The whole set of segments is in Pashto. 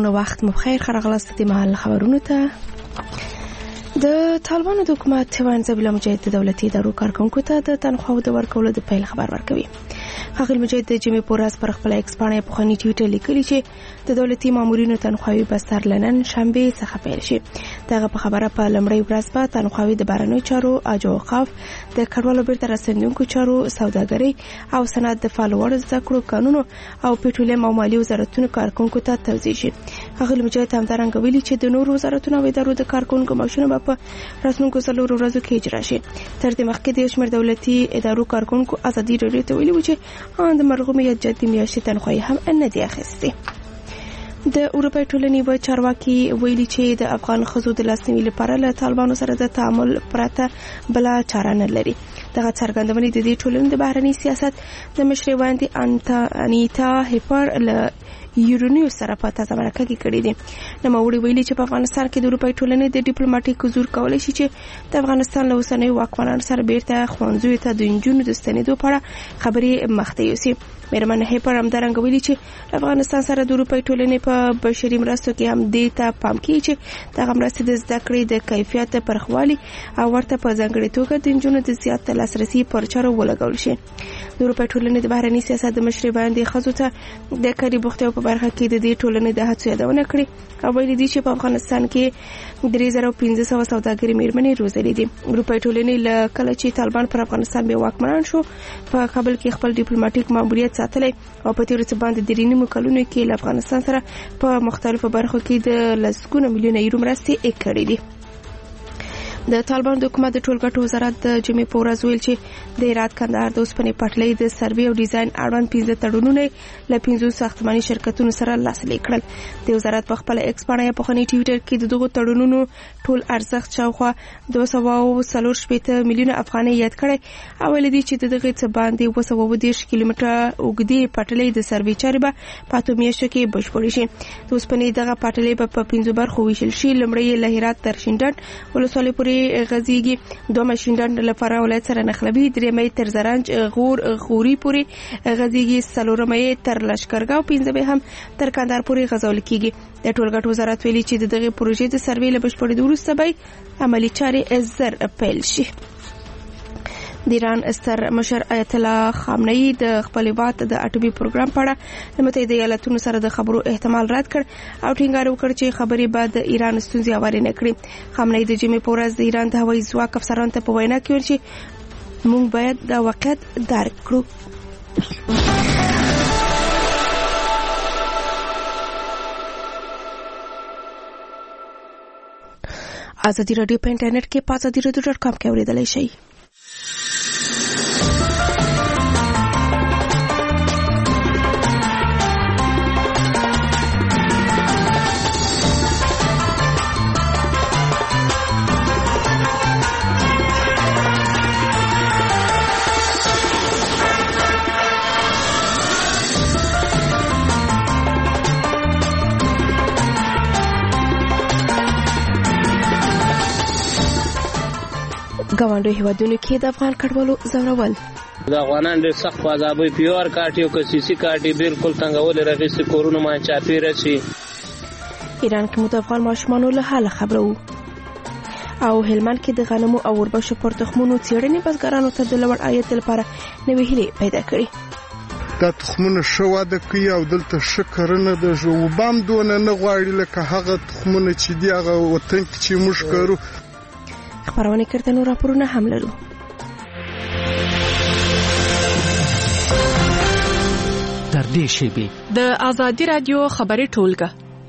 محترمانو وخت مو بخیر خراغلاست د محل خبرونو ته. د طالبانو د حکومت وانځبله مجاهد دولتي ادارو کارکونکو ته د تنخواو د ورکولو د پیل خبر ورکوي. خاغل مجاهد د جمعې په ورځ پر خپل ایکس باندې په خني ټویټر لیکلی چې د دولتي مامورینو تنخواوي به سر لنن شنبه څخه پیل شي. دغه په خبره په لمړی ورځ به تنخواوي د بهرنیو چارو اجوقاف د کډوالو بیرته راستنونکو چارو سوداګري او صنعت د فالوور زده کړو قانونو او پټرولیم او مالی وزارتونو کارکونکو ته توزیع شي. خاغل مجاهد همدارنګه ویلي چې د نورو وزارتونو او ادارو د کارکونکو معاشونه په راتلونکو څلورو ورځو کې اجرا شي. تر دې مخکې د شمېر دولتي ادارو کارکونکو ازادي راډیو ته ویلي و چې د مرغومیت جدي میاشتې تنخواهي هم نه دي اخیستې. د اروپای ټولنې و چارواکي ویلي چې د افغان ښځو د لاسنیوي لپاره له طالبانو سره د تعامل پرته بله چاره نه لري. دغه څرګندونې د دې ټولنې د بهرني سیاست د مشرې وړاندې انیتا هیپر له یورونیوس سره په تازه مرکه کې کړې دي. نوموړي ویلي چې په افغانستان کې د اروپای ټولنې د ډیپلوماټیک حضور کولای شي چې د افغانستان له اوسنیو واکمنانو سره بیرته ښوونځیو ته د نجونو د ستنېدو په اړه خبرې مخته یوسي. میرمن هیپر همدارنګه ویلي چې افغانستان سره د اروپای ټولنې په بشري مرستو کې هم دې ته پام کوي چې دغه مرستې د زده کړې د کیفیت پرخوالي او ورته په ځانګړې توګه د نجونو د زیات لاسرسي پر چارو ولګول شي. د اروپای ټولنې د بهرني سیاست د مشرې باندې ښځو ته د کاري بوختیو په برخه کې د دې ټولنې د هڅو یادونه کړې او ویلي دي چې په افغانستان کې 3500 سوداګري میرمنې روزلې دي. اروپای ټولنې له کله چې طالبان پر افغانستان به واکمنان شو په کابل کې خپل ډیپلوماټیک ماموریت ساتلی او په تیرو څه باندې د رینیمو کلونو کې له افغانستان سره په مختلفو برخو کې د لسګونو میلیونه یورو مرستې کړې دي. د طالبان د حکومت د ټولګټو وزارت د جمعې په ورځ ویل چې د هرات کندهار د اوسپنې پټلۍ د سروې او ډیزاین اړوند 15 تړونونه له 15 ساختماني شرکتونو سره لاسلیک کړل. د وزارت په خپل ایکس باندې په خني ټویټر کې د دغو تړونونو ټول ارزښت شاوخوا 240 میلیونه افغانۍ یاد کړي او ویل دي چې دغه څه باندې 220 کیلومتره اوږدې پټلۍ د سروې چارې به په 8 میاشتو کې بشپړې شي. د اوسپنې دغه پټلۍ په 15 برخو ویشل شي. لومړی له هرات تر شینډنډ ولسوالۍ پورې غزيږي، دوه شینډنډ لپاره ولایت سره نخلوي، درېمې تر زرنج غوري پورې غزيږي، څلورمې تر لشکرګاو، پنځمې هم تر کندهار پورې غزول کیږي. د ټولګټو وزارت ویلي چې دغه پروژې د سروې له بشپړېدو وروسته به عملي چارې زر پیل شي. د ایران ستر مشر آیت الله خامنه‌ای د خپل هیواد د اټومي پروګرام په اړه د متحده ایالاتونو سره د خبرو احتمال رد کړ او ټینګار وکړ چې خبرې به د ایران ستونزې هوارې نه کړي. خامنه‌ای د جمعې په ورځ د ایران د هوایي ځواک افسرانو ته په وینا کې ویل چې موږ باید دا واقعیت درک کړو. ازادي راډیو په انټرنیټ کې په azadiaradio.com کې اوریدلای شئ. ګاونډي هیوادونو کې د افغان کډوالو ځورول د افغانان ډېر سخت عذابوي، پیور کاټي او کسيسي کاټي بالکل څنګه رغېسي کورونه ما چاپیره شي. ایران کې د افغان ماشومانو له حاله خبرو او هلمند کې د غنمو او وربشو پر تخمونو څېړنې بزګرانو ته د لوړ عاید لپاره نوې هیلې پیدا کړې. دا تخمونه ښه واده کوي او دلته ښه کرنه د وبام دونه نه غواړي لکه هغه تخمونه چې دی هغه وطن کې چې موږ کړو. خبرونه کړه نو راپورونه هم لرو. تر دې شیبې د ازادي رادیو خبري ټولګه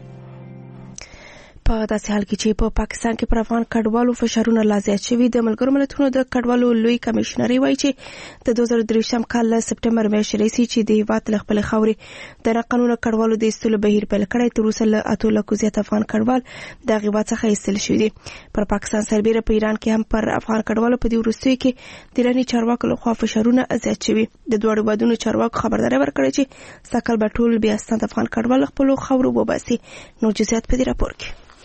په داسې حال کې چې په پاکستان کې پر افغان کډوالو فشارونه لا زیات شوي. د ملګرو ملتونو د کډوالو لوی کمشنري وایي چې د 2023 کال له سپټمبر میاشتې راهیسې چې د هیواد له خپل خاورې د ناقانونه کډوالو د ایستلو بهیر پیل کړی، تر اوسه له 8 لکو زیات افغان کډوال د هیواد څخه ایستل شوي دي. پر پاکستان سربېره په ایران کې هم پر افغان کډوالو په دې وروستیو کې د ایراني چارواکو لخوا فشارونه زیات شوي. د دواړو هیوادونو چارواکو خبرداری ورکړې چې سږ کال به ټول بیا ستانه افغان کډوال خپل خاورو وباسي. نو جزئیات په دې راپور کې.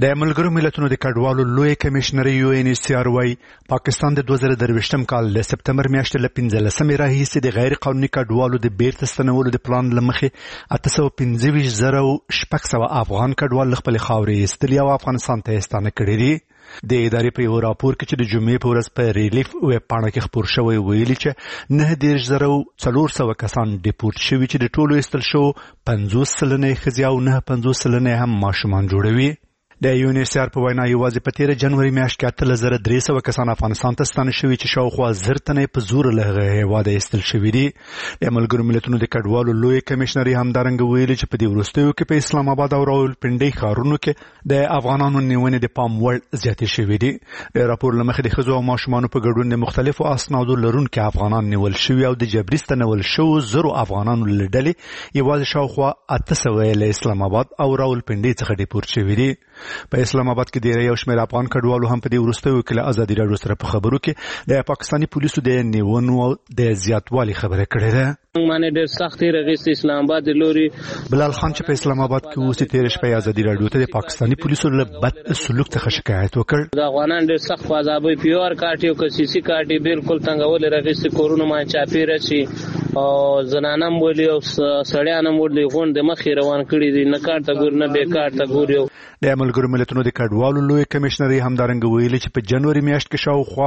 د ملګرو ملتونو د کډوالو لوی کمشنر UNHCR وايي پاکستان د 2023م کال د سپتمبر میاشتې له 15 راهیسې د غیر قانوني کډوالو د بیرته ستنولو د پلان لمخې 825,600 افغان کډوال خپل خاورې ایستلي او افغانستان ته ستانه کړي دي. د ادارې په یو راپور کې چې د جمعې په ورځ په ریلیف ویب پاڼه کې خپور شوی ویلي چې 9,400 کسان ډیپورټ شوي چې د ټولو ایستل شو 50 سلنه ښځې او 59 سلنه هم ماشومان جوړوي. د UNHCR په وینا یوازې په 13 جنوري میاشت کې 8,300 کسان افغانستان ته ستانه شوي چې شاوخوا 1000 تنه په زور له هیواده ایستل شوي دي. د ملګرو ملتونو د کډوالو لوی کمشنر همدارنګه ویلي چې په دې وروستیو کې په اسلام آباد او راولپنډۍ ښارونو کې د افغانانو نیونې د پام وړ زیاتې شوي دي. د راپور له مخې د ښځو او ماشومانو په ګډون د مختلفو اسنادو لرونکي افغانان نیول شوي او د جبري ستنول شوو 1000 افغانانو له ډلې یوازې شاوخوا 800 له اسلام آباد او راولپنډۍ څخه ډیپورټ شوي دي. په اسلام آباد کې ډېر یو شمېر افغان کډوالو هم په دې وروستیو کې له ازادي راډیو سره په خبرو کې د پاکستاني پولیسو د نیونو او د زیاتوالي خبره کړې ده. معنی ډېر سختي رغېست اسلام آباد لوري. بلال خان چې په اسلام آباد کې اوسې 13 شپې ازادي راډیو ته د پاکستاني پولیسو له بد سلوک څخه شکایت وکړ. د افغانان ډېر سخت عذابوي پیور کاټي او کسيسي کاټي بالکل څنګه رغېست کورونه ما چاپیره شي او زنانم ولي او سړیانم ولي غون د مخې روان کړي دي نه کارته ګور نه به کارته ګور. د ملګرو ملتونو د کډوالو لوی کمشنر همدارنګه ویلي چې په جنوري میاشت کې شاوخوا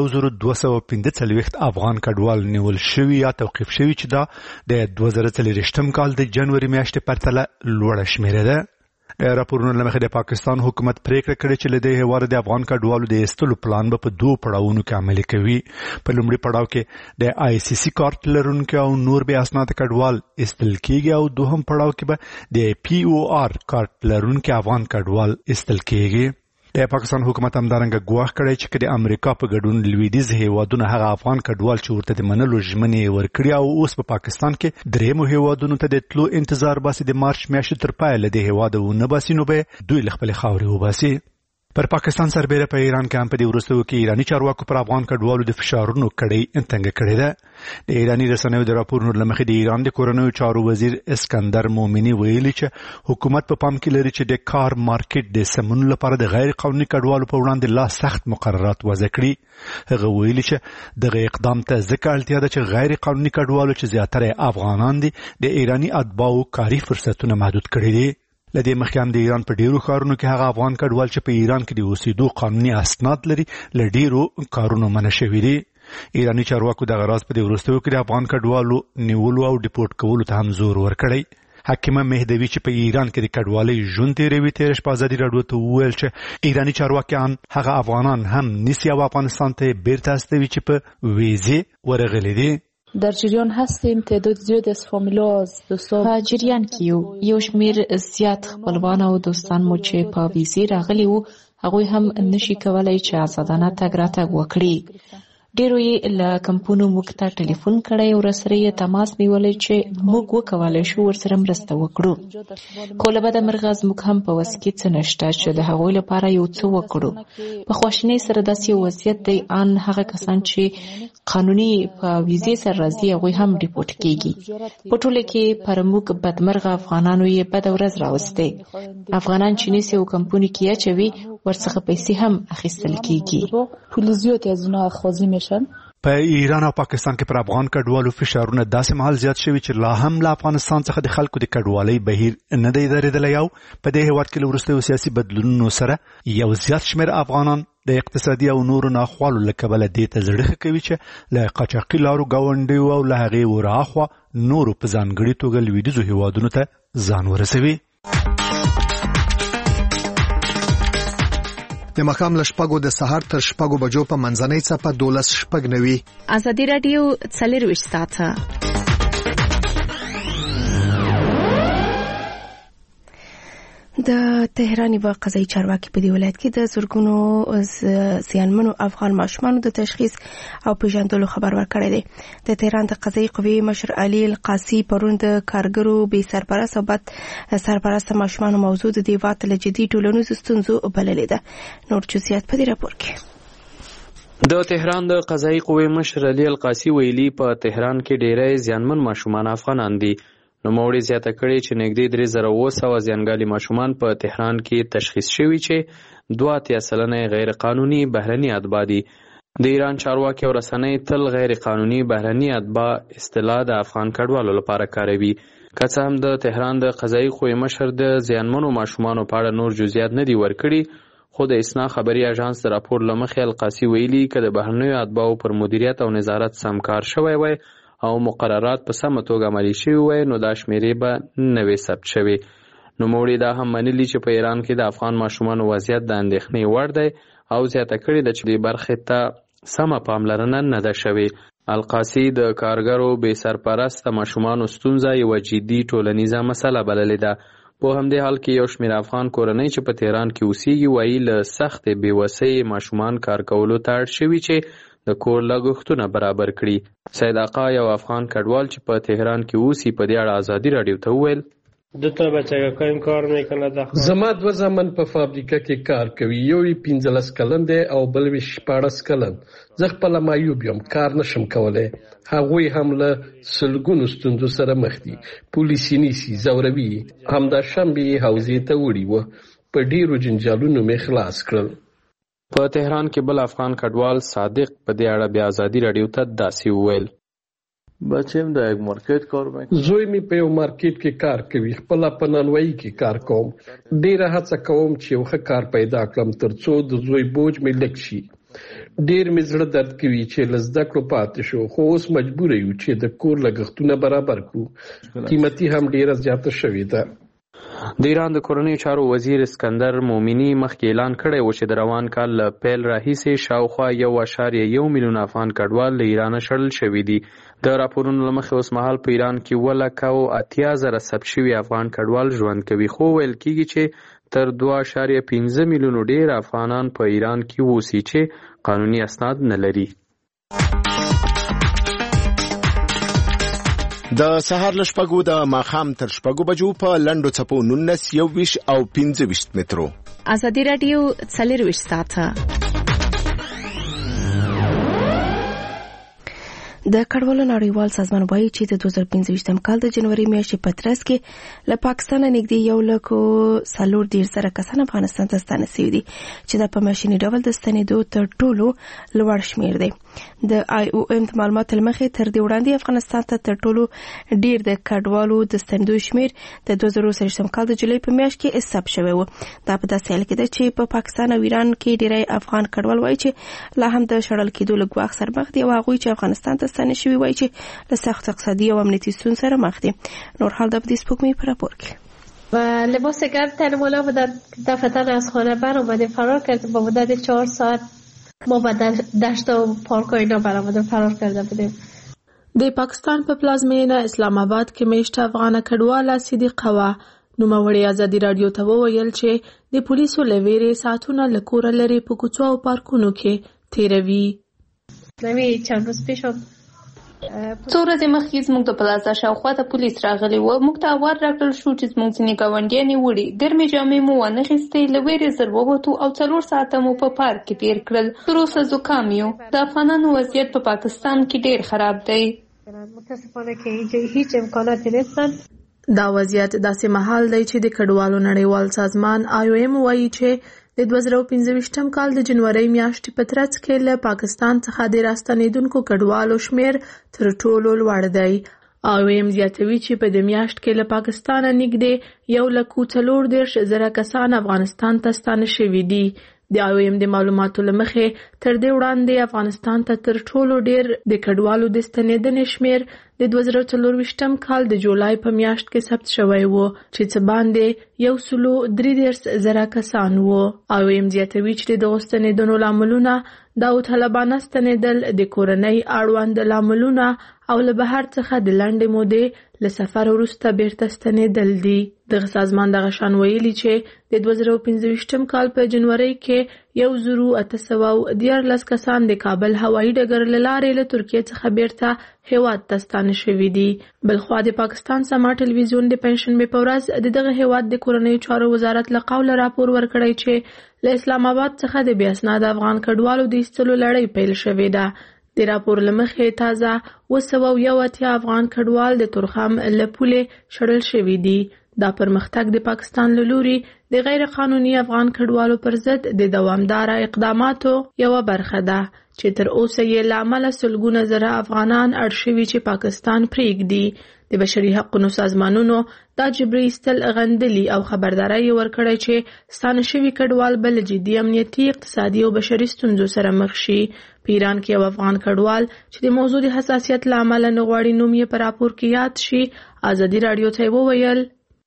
1245 افغان کډوال نیول شوي یا توقیف شوي چې دا د 2023م کال د جنوري میاشتې پرتله لوړه شمیره ده. راپورونه له مخې د پاکستان حکومت پریکړه کړې چې له دې هیواد د افغان کډوالو د ایستلو پلان به په 2 پړاوونو کې عملي کوي. په لومړي پړاو کې د ICC کارت لرونکي او نور به اسناد کډوال ایستل کیږي او دوهم پړاو کې به د POR کارت لرونکي افغان کډوال ایستل کیږي. د پاکستان حکومت همدارنګه ګواښ کړی چې د امریکا په ګډون لویدیځ هیوادونه هغه افغان کډوال چې ورته د منلو ژمنې ورکړي او اوس په پاکستان کې درېمو هیوادونو ته د تلو انتظار باسي د مارچ میاشتې تر پایه د هیواد ونه باسي نو به دوی له خپل خاورې وباسي. پر پاکستان سربېره په ایران کې هم په دې وروستیو کې ایراني چارواکو پر افغان کډوالو د فشارونو کړۍ تنګه کړې ده. د ایراني رسنیو د راپورونو له مخې د ایران د کورنیو چارو وزیر اسکندر مومني ویلي چې حکومت په پام کې لري چې د کار مارکیټ د سمون لپاره د غیر قانوني کډوالو په وړاندې لا سخت مقررات وضع کړي. هغه ویلي چې دغه اقدام ته ځکه اړتیا ده چې غیر قانوني کډوالو چې زیاتره افغانان دي د ایراني اتباعو کاري فرصتونه محدود کړي دي. لدې مخکې هم د ایران په ډیرو ښارونو کې هغه افغان کډوال چې په ایران کې د اوسېدو قانوني اسناد لري له ډیرو کارونو منع شوي دي. ایراني چارواکو دغه راز په دې وروستیو کې د افغان کډوالو نیولو او ډیپورټ کولو ته هم زور ورکړی. حکیمه مهدوی چې په ایران کې د کډوالۍ ژوند تیروي 13 په ازادي راډیو ته وویل چې ایراني چارواکیان هغه افغانان هم نیسي او افغانستان ته بیرته استوي چې په ویزې ورغلي دي. در جریان هستیم. تعداد زیاد از فامیلا از دوستان په جریان کې یو شمیر زیات خپلوان او دوستان مو چې په ویزې راغلي وو هغوی هم نشي کولای چې آزادانه تګ راتګ وکړي. ډیرو یې له کمپونو موږ ته ټلیفون کړی او راسره یې تماس نیولی چې موږ وکولی شو ورسره مرسته وکړو. خو له بده مرغه زموږ هم په وس کې څه نشته چې د هغوی لپاره یو څه وکړو. په خواشینۍ سره داسې یو وضعیت دی ان هغه کسان چې قانوني په ویزې سره راځي هغوی هم ډیپورټ کیږي. په ټوله کې پر موږ بدمرغه افغانانو یې بده ورځ راوستې. افغانان چې نیسي او کمپونو کې اچوي ورڅخه پیسې هم اخیستل کیږي. پول زیات از اونها اخاذی میشن. په ایران او پاکستان کې پر افغان کډوالو فشارونه داسې مهال زیات شوي چې لا هم له افغانستان څخه د خلکو د کډوالۍ بهیر نه دی درېدلی او په دې هېواد کې له وروستیو سیاسي بدلونونو سره یو زیات شمېر افغانان د اقتصادي او نورو ناخوالو له کبله دې ته زړه ښه کوي چې له قاچاقي لارو ګاونډیو او له هغې ورهاخوا نورو په ځانګړي توګه لویدیځو هېوادونو ته ځان ورسوي. د ماښام له 6 د سهار تر 6 بجو په منځنۍ څپه 12:09 ازادي راډیو 24 ساعته. د تهران یو قضایي چارواکي په دې ولایت کې د زورګونو زیانمنو افغان ماشومانو د تشخیص او پیژندلو خبر ورکړی دی. د تهران د قضایي قوې مشر علي القاصي پرون د کارګرو بې سرپرست او بد سرپرست ماشومانو موضوع د دیوات له جدي ټولنیزو ستونزو بللې ده. نور جزئیات په دې راپور کې. د تهران د قضایي قوې مشر علي القاصي ویلي په تهران کې ډېری زیانمن ماشومان افغانان دي. نوموړي زیاته کړې چې نږدې 3700 زیانګالي ماشومان په تهران کې تشخیص شوي چې 82% غیر قانوني بهرني اتباع دي. د ایران چارواکي او رسنۍ تل غیر قانوني بهرني اتباع اصطلاح د افغان کډوالو لپاره کاروي. که څه هم د تهران د قضایي قوې مشر د زیانمنو ماشومانو په اړه نور جزئیات نه دي ورکړي، خو د اسنا خبري اژانس د راپور له مخې القاصي ویلي که د بهرنیو اتباعو پر مدیریت او نظارت سم کار شوی وای او مقررات په سمه توګه عملي شوي وای نو دا شمیرې به نه وي ثبت شوي. نوموړي دا هم منلي چې په ایران کې د افغان ماشومانو وضعیت د اندېښنې وړ دی او زیاته کړې ده چې دې برخې ته سمه پاملرنه نه ده شوې. القاصي د کارګرو بې سرپرسته ماشومانو ستونزه یوه جدي ټولنیزه مسله بللې ده. په همدې حال کې یو شمېر افغان کورنۍ چې په تهران کې اوسېږي وایي له سختې بېوسۍ ماشومان کار کولو ته اړ شوي چې د کور لګښتونه برابر کړي. سید آقا یو افغان کډوال چې په تهران کې اوسي په دې اړه ازادي راډیو ته وویل زما 2 زامن په فابریکه کې کار کوي، یو 15 کلن دی او بل 14 کلن. زه خپله معیوب یم، کار نشم کولی. هغوی هم له سلګونو ستونزو سره مخ دي. پولیسي نیسي، ځوروي. همداشنبې حوزې ته وړي وه، په ډیرو جنجالونو مې خلاص کړل. په تهران کې بل افغان کډوال صادق په دې اړه بیا ازادي راډیو ته داسې وویل بچیم د یک مارکیټ کار وکړ. زوی می په یو مارکیټ کې کار کوي، خپل په نانوایی کې کار کوم. ډیره هڅه کوم چې یو ښه کار پیدا کړم ترڅو د زوی بوج می لږ شي. ډیر می زړه درد کوي چې لزده کړو پاتې شو، خو اوس مجبور یو چې د کور لګښتونه برابر کړو. قیمتي هم ډیره زیاته شوې ده. د ایران د کورنیو چارو وزیر اسکندر مومنی مخکې اعلان کړی و چې د روان کال له پیل راهیسې شاوخوا 1.1 میلیون افغان کډوال له ایرانه شړل شوي دي. د راپورونو له مخې اوس مهال په ایران کې 1,80,000 ثبت شوي افغان کډوال ژوند کوي، خو ویل کېږي چې تر 2.5 میلیون ډیر افغانان په ایران کې اوسي چې قانوني اسناد نه لري. د سهار له شپږو د ماښام تر شپږو بجو په لنډو څپو 19 21 او 25 مترو. ازادي راډیو 24 ساعته د کډوالو نړیوال سازمان وایي چې د 2025م کال د جنوري میاشتې په ترڅ کې له پاکستان نږدې 1,40,000 کسان افغانستان ته ستانه شوي دي چې دا په ماشیني ډول د ستنېدو تر ټولو لوړ شمیر دی. د IOM د معلوماتو له مخې تر دې وړاندې افغانستان ته تر ټولو ډیر د کډوالو د ستنېدو شمیر د 2023م کال د جولای په میاشت کې ثبت شوی و. دا په داسې حال کې ده چې په پاکستان او ایران کې ډیری افغان کډوال وایي چې لا هم د شړل کېدو له ګواښ سره مخ دي او هغوی چې افغانستان ته ستانه شوي وایي چې له سخت اقتصادي او امنیتي ستونزو سره مخ دي. نور حال د دې سپوږمۍ په راپور کې و لباس گرم تنمالا و دفتن از خانه بر اومده فرار کرد. با مدت 4 ساعت ما به دشت و پارک و اینا برآمده فرار کرده بودیم. د پاکستان په پلازمینه اسلام آباد کې میشته افغان کډواله صدیقه وا نوموړي ازادي راډیو ته وویل چې د پولیسو لویرې ساعتونه له کوره لري په کوڅو او پارکونو کې تیروي. نوی چند روز پیش څو ورځې مخکې زموږ د پلازا شاوخوا ته پولیس راغلي وو. موږ ته اوار راکړل شو چې زموږ ځینې ګاونډیانې وړي ګرمې جامې مو وانخیستې، له ویرې زر ووتو او 4 ساعته مو په پارک کې تیر کړل. تر اوسه زکام یو. د افغانانو وضعیت په پاکستان کې ډیر خراب دی. متاسفانه که اینجا هیچ امکاناتی نیستن. دا وضعیت داسې مهال دی چې د کډوالو نړیوال سازمان IOM وایي چې د 2025م کال د جنوري میاشتې په ترڅ کې له پاکستان څخه د راستنېدونکو کډوالو شمیر تر ټولو لوړ دی. IOM زیاتوي چې په دې میاشت کې له پاکستان نږدې 1,40,000 کسان افغانستان ته ستانه شوي دي. د IOM د معلوماتو له مخې تر دې وړاندې افغانستان ته تر ټولو ډیر د کډوالو د ستنېدنې شمیر د 2024م کال د جولای په میاشت کې ثبت شوی و چې څه باندې 1,33,000 کسان وو. IOM زیاتوي چې د ستنېدنو لاملونه داوطلبانه ستنېدل، د کورنۍ اړوند لاملونه او له بهر څخه د لنډې مودې له سفر وروسته بیرته ستنېدل دي. دغه سازمان دغه شان ویلي چې د 2025م کال په جنوري کې 1,814 کسان د کابل هوایي ډګر له لارې له ترکیې څخه بیرته هیواد ته ستانه شوي دي. بلخوا د پاکستان سما ټلویزیون د پنځشنبې په ورځ دغه هیواد د کورنیو چارو وزارت له قوله راپور ورکړی چې له اسلام آباد څخه د بې اسناده افغان کډوالو د ایستلو لړۍ پیل شوې ده. د د راپور لمخې تازه 281 افغان کډوال د تورخم له پولې شړل شوي دي. دا پرمختګ د پاکستان له لوري د غیر قانوني افغان کډوالو پر ضد د دوامداره اقداماتو یوه برخه ده چې تر اوسه یې له امله سلګونه زره افغانان اړ شوي چې پاکستان پرېږدي. د بشري حقوقو سازمانونو دا جبري ایستل غندلي او خبرداری ورکړی چې ستانه شوي کډوال به له جدي امنیتي، اقتصادي او بشري ستونزو سره مخ شي. په ایران کې یو افغان کډوال چې د موضوع د حساسیت له امله نه غواړي نوم یې په راپور کې یاد شي، ازادي راډیو ته وویل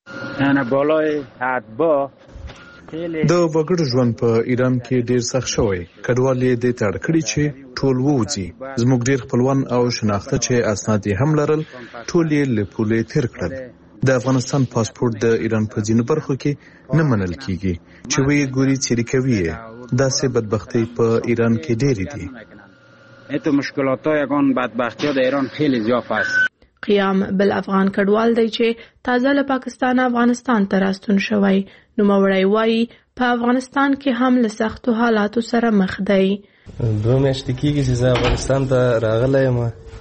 د وګړو ژوند په ایران کې ډیر سخت شوی. کډوال یې د تړ کړی چې ټول ووځي. زموږ ډیر خپلوان او شناخته چې اسناد یې هم لرل ټول یې له پولې تیر کړل. د افغانستان پاسپورت د ایران په ځینو برخو کې نه منل کیږي چې وی ګوري چیرې کوي. داسې بدبختی په ایران کې ډېرې دي. تو مشکلات یگان بدبختی در ایران خیلی زیاد است. قیام بل افغان کډوال دی چې تازه له پاکستان افغانستان ته راستون شوی. نوموړی وایي په افغانستان کې هم له سختو حالاتو سره مخ دی. 2 میاشتې کېږي چې زه افغانستان ته راغلی یم.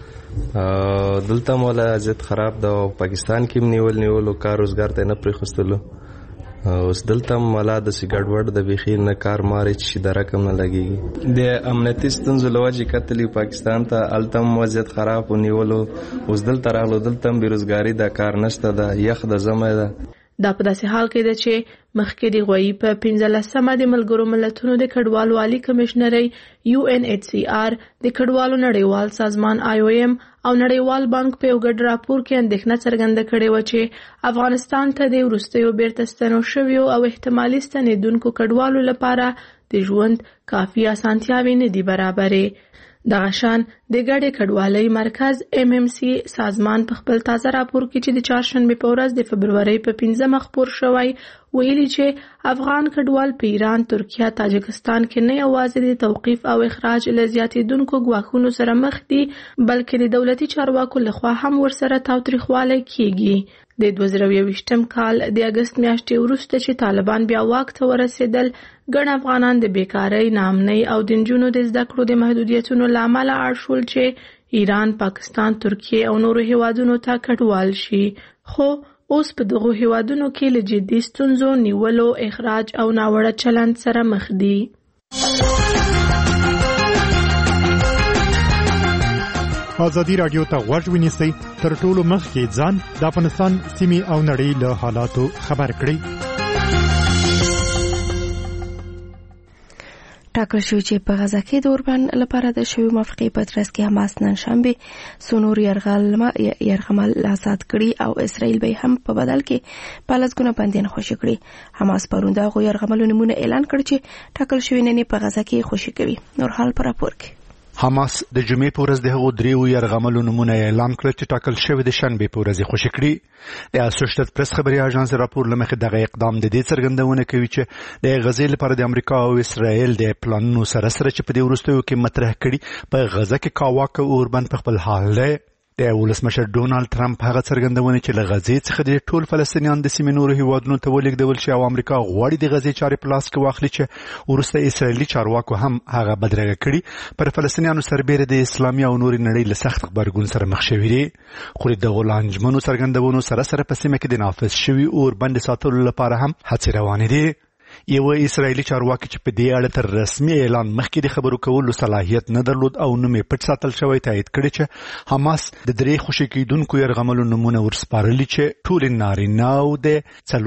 دلته مو وضعیت خراب ده او پاکستان کې هم نیولو کار روزګار ته نه پرېښستلو. اوس دلته هم ملا داسې ګډوډ د بیخي نه کار ماري چې د رقم نه لګېږي. د امنیتي ستونزو له وجې کتلي پاکستان ته، هلته هم وضعیت خراب و نیولو. اوس دلته راغلو، دلته هم بېروزګاري ده، کار نشته ده، یخ د ژمی ده. دا په داسې حال کې ده چې مخکې د غویي په 15مه د ملګرو ملتونو د کډوالو عالي کمشنرۍ UNHCR د کډوالو نړیوال سازمان IOM او نړیوال بانک په یو ګډ راپور کې اندېښنه څرګنده کړې وه چې افغانستان ته د وروستیو بیرته ستنو شویو او احتمالي ستنېدونکو کډوالو لپاره د ژوند کافي اسانتیاوې نه دي برابرې. دغه شان د ګډې کډوالۍ مرکز MMC سازمان په خپل تازه راپور کې چې د چهارشنبې په ورځ د فبرورۍ په 15مه خپور شوی ویلي چې افغان کډوال په ایران، ترکیه، تاجکستان کې نه یوازې د توقیف او اخراج له زیاتېدونکو ګواښونو سره مخ دي بلکې د دولتي چارواکو لخوا هم ورسره تاوتریخوالی کیږي. د 2021م کال د اګست میاشتې وروسته چې طالبان بیا واک ته ورسېدل، ګڼ افغانان د بیکارۍ، ناامنۍ او د نجونو د زده کړو د محدودیتونو له امله اړ شول چې ایران، پاکستان، ترکیه او نورو هیوادونو ته کډوال شي. خو اوس په دغو هیوادونو کې له جدي ستونزو، نیولو، اخراج او ناوړه چلند سره مخ دي. ازادي راډیو ته غوږ ونیسئ، تر ټولو مخکې ځان د افغانستان سیمې او نړۍ له حالاتو خبر کړئ. ټاکل شوی چې په غزه کې د اوربان لپاره د شوی موافقې په ترڅ کې حماس نن شنبه څو نور یرغمل آزاد کړي او اسرائیل به هم په بدل کې په لسګونه بندیان خوشي کړي. حماس پرون د هغو یرغملو نمونه اعلان کړ چې ټاکل شوی نن په غزه کې خوشي کوي. نور حال پر راپور کې حماس د جمعې په ورځ د هغو 3 یرغملو نمونه اعلان کړ چې ټاکل شوی د شنبې په ورځ خوشي کړي. د اسوسییټډ پریس خبري اژانس راپور لمخې دغه اقدام د دې څرګندونه کوي چې د غزې لپاره د امریکا او اسرائیل د پلانونو سره چې په دې وروستیو کې مطرح کړي په غزه کې کاواکه اوربند په خپل حال دی. د ولسمشر ډونالد ټرمپ هغه څرګندونه چې له غزې څخه د ټول فلسطینیان د سیمې نورو هیوادونو ته ولېږدول شي او امریکا غواړي د غزې چارې په لاس کې واخلي چې وروسته اسرائیلي چارواکو هم هغه بدرګه کړي، پر فلسطینیانو سربېره د اسلامي او نورې نړۍ له سخت غبرګون سره مخ شوي دي. خو د غولانجمنو څرګندونو سره په سیمه کې د نافذ شوي اوربند ساتلو لپاره هم هڅې روانې دي. یو اسرائیلي چارواکي چې په دې اړه تر رسمي اعلان مخکې د خبرو کولو صلاحیت نه درلود او نوم یې پټ ساتل شوی، تایید کړی چې حماس د 3 خوشي کېدونکو یرغملو نمونه ورسپارلي چې ټول نارینه او د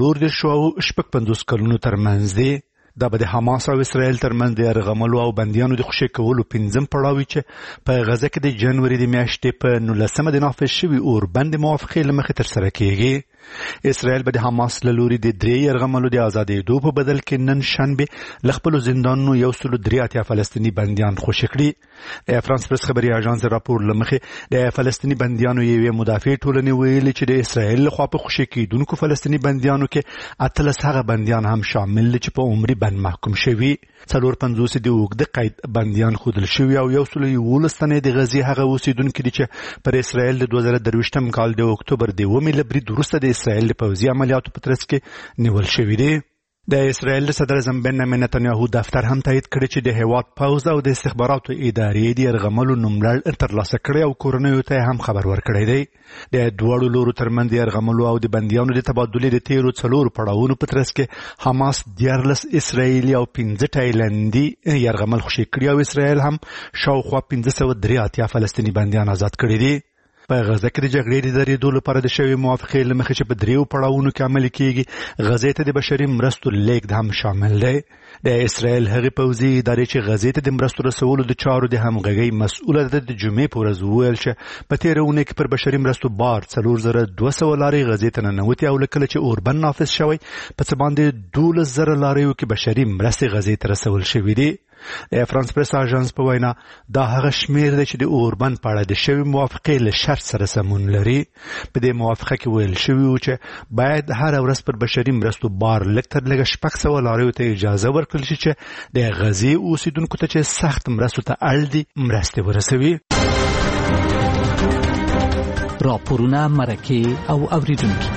4 کلونو ترمنځ دي. دا به د حماس او اسرائیل ترمنځ د یرغملو او بندیانو د خوشي کولو 5م پړاو چې په غزه کې د جنوري د میاشتې په 19مه د نافذ شوي اوربند موافقې له مخې ترسره کیږي. اسرائیل به د حماس له لوري د 3 یرغملو د ازادېدو په بدل کې نن شنبه له خپلو زندانونو 183 فلسطیني بندیان خوشي کړي. د فرانس پریس خبري اژانس راپور له مخې د فلسطیني بندیانو یوې مدافع ټولنې ویلي چې د اسرائیل لخوا په خوشي کېدونکو فلسطیني بندیانو کې 18 هغه بندیان هم شامل دي چې په عمري بند محکوم شوي. 450 د اوږده قید بندیان ښودل شوي او 111 تنې د غزې هغه اوسېدونکي دي چې پر اسرائیل د 2023م کال د اکتوبر د 1 برید وروسته د اسرائیل د پوځي عملیاتو په ترڅ کې نیول شوي دي. د اسرائیل د صدر اعظم بنیامین نتنیاهو دفتر هم تایید کړی چې د هیواد پوځ او د استخباراتو ادارې د یرغملو نوملړ ترلاسه کړی او کورنیو ته هم خبر ورکړی دی. د دواړو لورو ترمنځ د یرغملو او د بندیانو د تبادلې د تیرو 4 پړاوونو په ترڅ کې حماس 14 اسرائیلي او 15 تایلندي یرغمل خوشي کړي او اسرائیل هم شاوخوا 1583 فلسطیني بندیان آزاد کړي دي. په غزه کې د جګړې د درېدو لپاره د شوې موافقې له مخې چې په 3 پړاوونو کې عملي کیږي غزې ته د بشري مرستو لیږد هم شامل دی. د اسرائیل هغې پوځي ادارې چې غزې ته د مرستو رسولو د چارو د همغږۍ مسؤله ده د جمعې په ورځ وویل چې په تېره اونۍ کې پر بشري مرستو بار 4200 لارې غزې ته ننوتې او له کله چې اوربند نافذ شوی په څه باندې 12000 لاریو کې بشري مرستې غزې ته رسول شوي دي. د فرانس پریس اژانس په وینا دا هغه شمیر دی چې د اوربند په اړه د شوې موافقې له شرط سره سمون لري. په دې موافقه کې ویل شوي و چې باید هر ورځ پر بشري مرستو بار لږ تر لږه 600 لاریو ته اجازه ورکړل شي چې د غزې اوسیدونکو ته چې سخت مرستو ته اړ دي مرستې ورسوي. راپورونه، مرکې او اوریدونکي.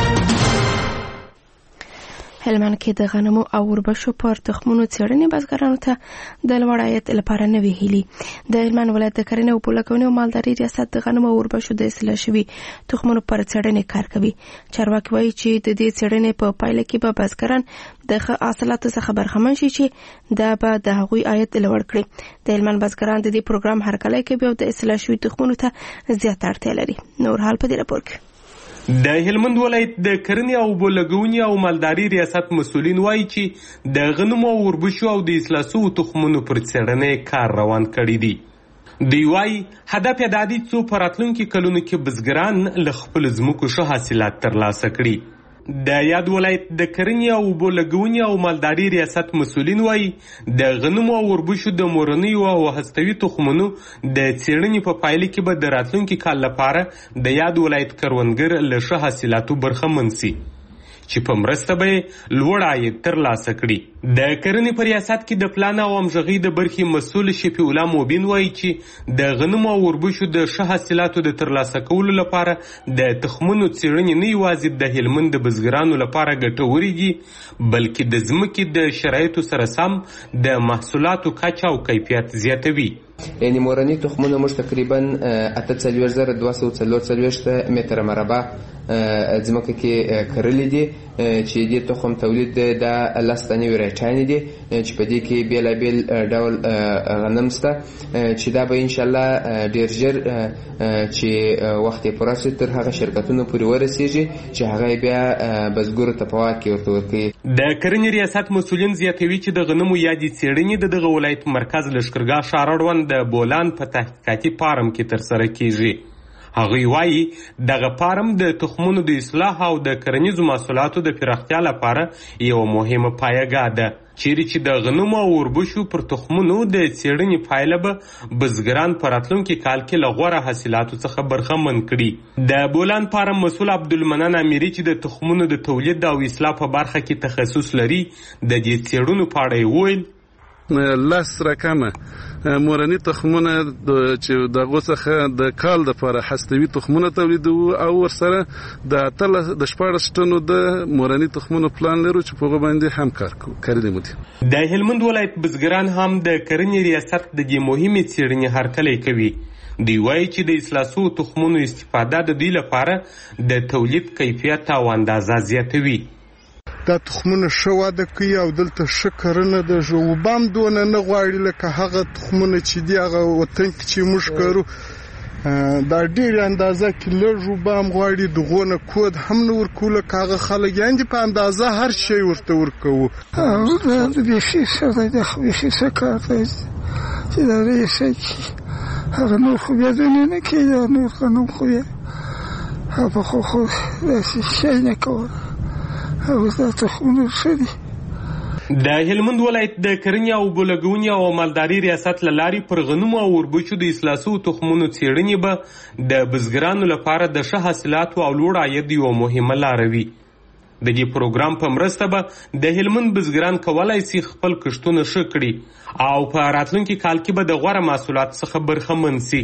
هلمند کې د غنمو او وربشو پر تخمونو څېړنې بزګرانو ته د لوړ عاید لپاره نوې هیلې. د هلمند ولایت د کرنې او پولکونې او مالدارۍ ریاست د غنمو او وربشو د اصلاح شوي تخمونو پر څېړنې کار کوي. چارواکي وایي چې د دې څېړنې په پایله کې به بزګران د ښه حاصلاتو څخه برخمن شي چې دا به د هغوی عاید لوړ کړي. د هلمند بزګران د دې پروګرام هرکلی کوي او د اصلاح شوي تخمونو ته زیاته اړتیا لري. نور حال په دې راپور کې. د هلمند ولایت د کرنې او بولګونې او مالداري ریاست مسؤلین وایي چې د غنمو او وربشو او د اصلاح شوو تخمونو پر څېړنې کار روان کړی دی. دوی وایي هدف یې دا دی څو په راتلونکي کلونو کې بزګران له خپلو ځمکو ښه حاصلات ترلاسه کړي. د یاد ولایت د کرنې او بولګونې او مالداري ریاست مسؤلین وایي د غنمو او وربشو د مورنیو او هستوي تخمونو د څېړنې په پایله کې به د راتلونکي کال لپاره د یاد ولایت کروندګر له ښه حاصلاتو برخمن سي چې په مرسته به لوړ عاید ترلاسه کړي. د کرنې په ریاست کې د پلان او همغږۍ د برخې مسؤل شفیع الله موبین وایي چې د غنمو او وربشو د ښه حاصلاتو د ترلاسه کولو لپاره د تخمونو څېړنې نه یوازې د هلمند د بزګرانو لپاره ګټورې دي بلکې د ځمکې د شرایطو سره سم د محصولاتو کچه او کیفیت زیاتوي. یعنی مورنی تخمونه موږ تقریبا 8,444 متر مربع ځمکه کې کرلې دي چې د تخم تولید د 10 تنې ورایټانې دي چې په دې کې بیلابیل ډول غنم شته چې دا به ان شاء الله ډیر ژر چې وخت یې پوره شي تر هغه شرکتونو پورې ورسیږي چې هغه بیا بزګرو ته په واک کې ورته ورکوي. د کرنې ریاست مسؤلین زیاتوي چې د غنمو یادې څېړنې د دغه ولایت مرکز لښکرګاه ښاروند د بولان په تحقیقاتي فارم کې ترسره کیږي. هغوی وایي دغه فارم د تخمونو د اصلاح او د کرنیزو محصولاتو د پراختیا لپاره یو مهمه پایګاه ده چیرې چې د غنمو او وربشو پر تخمونو د څېړنې پایله به بزګران په راتلونکي کال کې له غوره حاصلاتو څخه برخمن کړي. د بولان فارم مسؤل عبدالمنان امیري چې د تخمونو د تولید او اصلاح په برخه کې تخصص لري د دې څېړنو په اړه وویل 10 رقمه مورنی تخمونه چې دغه څخه د کال د لپاره هستوي تخمونه تولیدو او ورسره د 14 ټنو د مورنی تخمونو پلان لرو چې په باندې هم کار کوي مو. د هلمند ولایت بزګران هم د کرنې ریاست د دې مهمې څېړنې هرکلی کوي. دوی وایي چې د اصلاح شوو تخمونو استفاده د دوی لپاره د تولید کیفیت او اندازه زیاتوي. دا تخمونه ښه واده کوي او دلته ښه کرنه ده. ژوبام دونه نه غواړي لکه هغه تخمونه چې دي هغه وطن کې چې موږ کرو دا ډېرې اندازه کې لږ وبام غواړي دغونه کود هم نه ورکوو لکه هغه خلک یعنې په اندازه هر شی ورته ورکوو. بیخي ښه دی دا خو بیخي ښه کار دی چې دا ډېر ښه کړي هغه نور خو بیا دونه نه کوي دا نور غنم خو بیا هغه خو داسې شی نه کوه. د هلمند ولایت د کرنې او بولګونې او مالداري ریاست له لارې پر غنمو او وربشو د اصلاح شوو تخمونو څېړنې به د بزګرانو لپاره د ښه حاصلاتو او لوړ عاید یوه مهمه لاره وي. د دې پروګرام په مرسته به د هلمند بزګران کولی شي خپل کښتونه ښه کړي او په راتلونکي کال کې به د غوره محصولاتو څخه برخمن شي.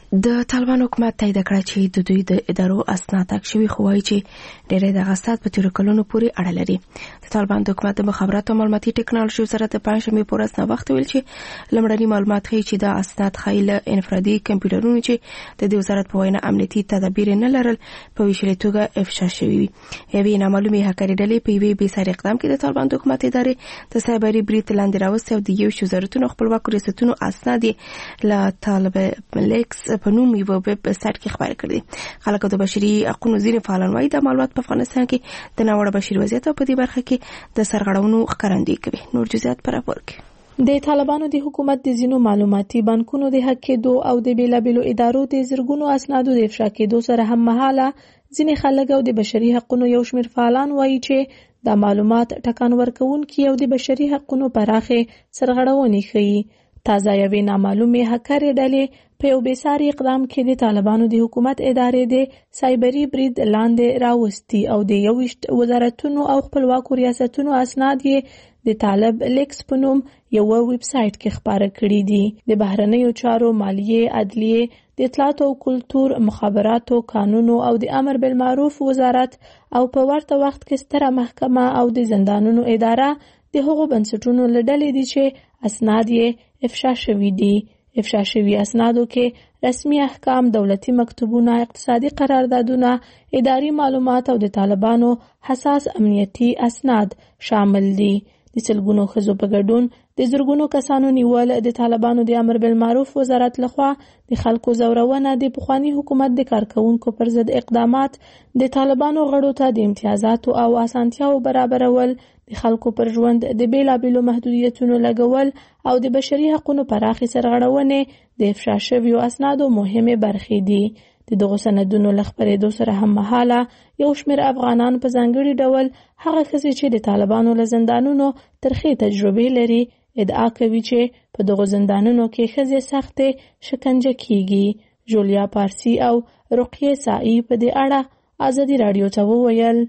د طالبان حکومت تایید کړ چې د دوی د ادارو اسناد تاک شوي، خو وايي چې ډېری دغه اسناد په تیرو کلونو پورې اړه لري. د طالبان د حکومت د مخابراتو او معلوماتي ټکنالوژي وزارت د پنځمې په ورځ نه وخت ویل چې لومړني معلومات ښیي چې دا اسناد ښایي له انفرادي کمپیوټرونو چې د دې وزارت په وینا امنیتي تدابیر نه لرل په ویشلې توګه افشا شوي وي. یوې نامعلومې هکري ډلې په یوې بېساري اقدام کې د طالبان د حکومت ادارې د سایبري برید لاندې راوستي او د 1 وزارتونو خپلواکو ریاستونو اسناد له طالب لیکس په نوم یو ویب سایټ کې خبرې کړې. خلک د بشري حقوقو ځینې فعالان وايي د معلومات په افغانستان کې د ناوړه بشري وضعیت او په دې برخه کې د سرغړونو ښکارندویي کوي. نور جزئیات په راپور کې. د طالبانو د حکومت د ځینو معلوماتي بانکونو د حق کېدو او د بیلابېلو ادارو د زرګونو اسنادو د افشا کېدو سره هم مهاله ځینې خلک او د بشري حقوقو یو شمېر فعالان وايي چې دا معلومات ټکان ورکوونکي او د بشري حقوقو پراخې سرغړونې ښيي. تازه یوې نامعلومې هکرې ډلې په یو بېساري اقدام کې د طالبانو د حکومت ادارې د سایبري برید لاندې راوستي او د 21 وزارتونو او خپلواکو ریاستونو اسناد یې د طالب لیکس په نوم یو ویب سایټ کې خپاره کړي دي. د بهرنیو چارو، مالیې، عدلیې، د اطلاعات او کلتور، مخابراتو، قانونو او د امر بالمعروف وزارت او په ورته وخت کې ستره محکمه او د زندانونو اداره د هغو بنسټونو له ډلې دي چې اسناد یې افشا شوي دي. افشا شوي اسنادو کې رسمي احکام، دولتي مکتوبونه، اقتصادي قراردادونه، اداري معلومات او د طالبانو حساس امنیتي اسناد شامل دي. د سلګونو ښځو په ګډون د زرګونو کسانو نیول د طالبانو د امر بالمعروف وزارت لخوا د خلکو زورونه د پخوانی حکومت د کارکونکو پر ضد اقدامات، د طالبانو غړو ته د امتیازاتو او اسانتیاو برابرول، د خلکو پر ژوند د بیلابېلو محدودیتونو لګول او د بشري حقوقو پراخې سرغړونې د افشا شویو اسنادو مهمې برخې دي. د دغو سندونو له خپرېدو سره هم مهاله یو شمېر افغانان په ځانګړي ډول هغه ښځې چې د طالبانو له زندانونو ترخې تجربې لري ادعا کوي چې په دغو زندانونو کې ښځې سختې شکنجه کیږي. جولیا پارسی او رقیه سائی په دې اړه ازادي رادیو ته وویل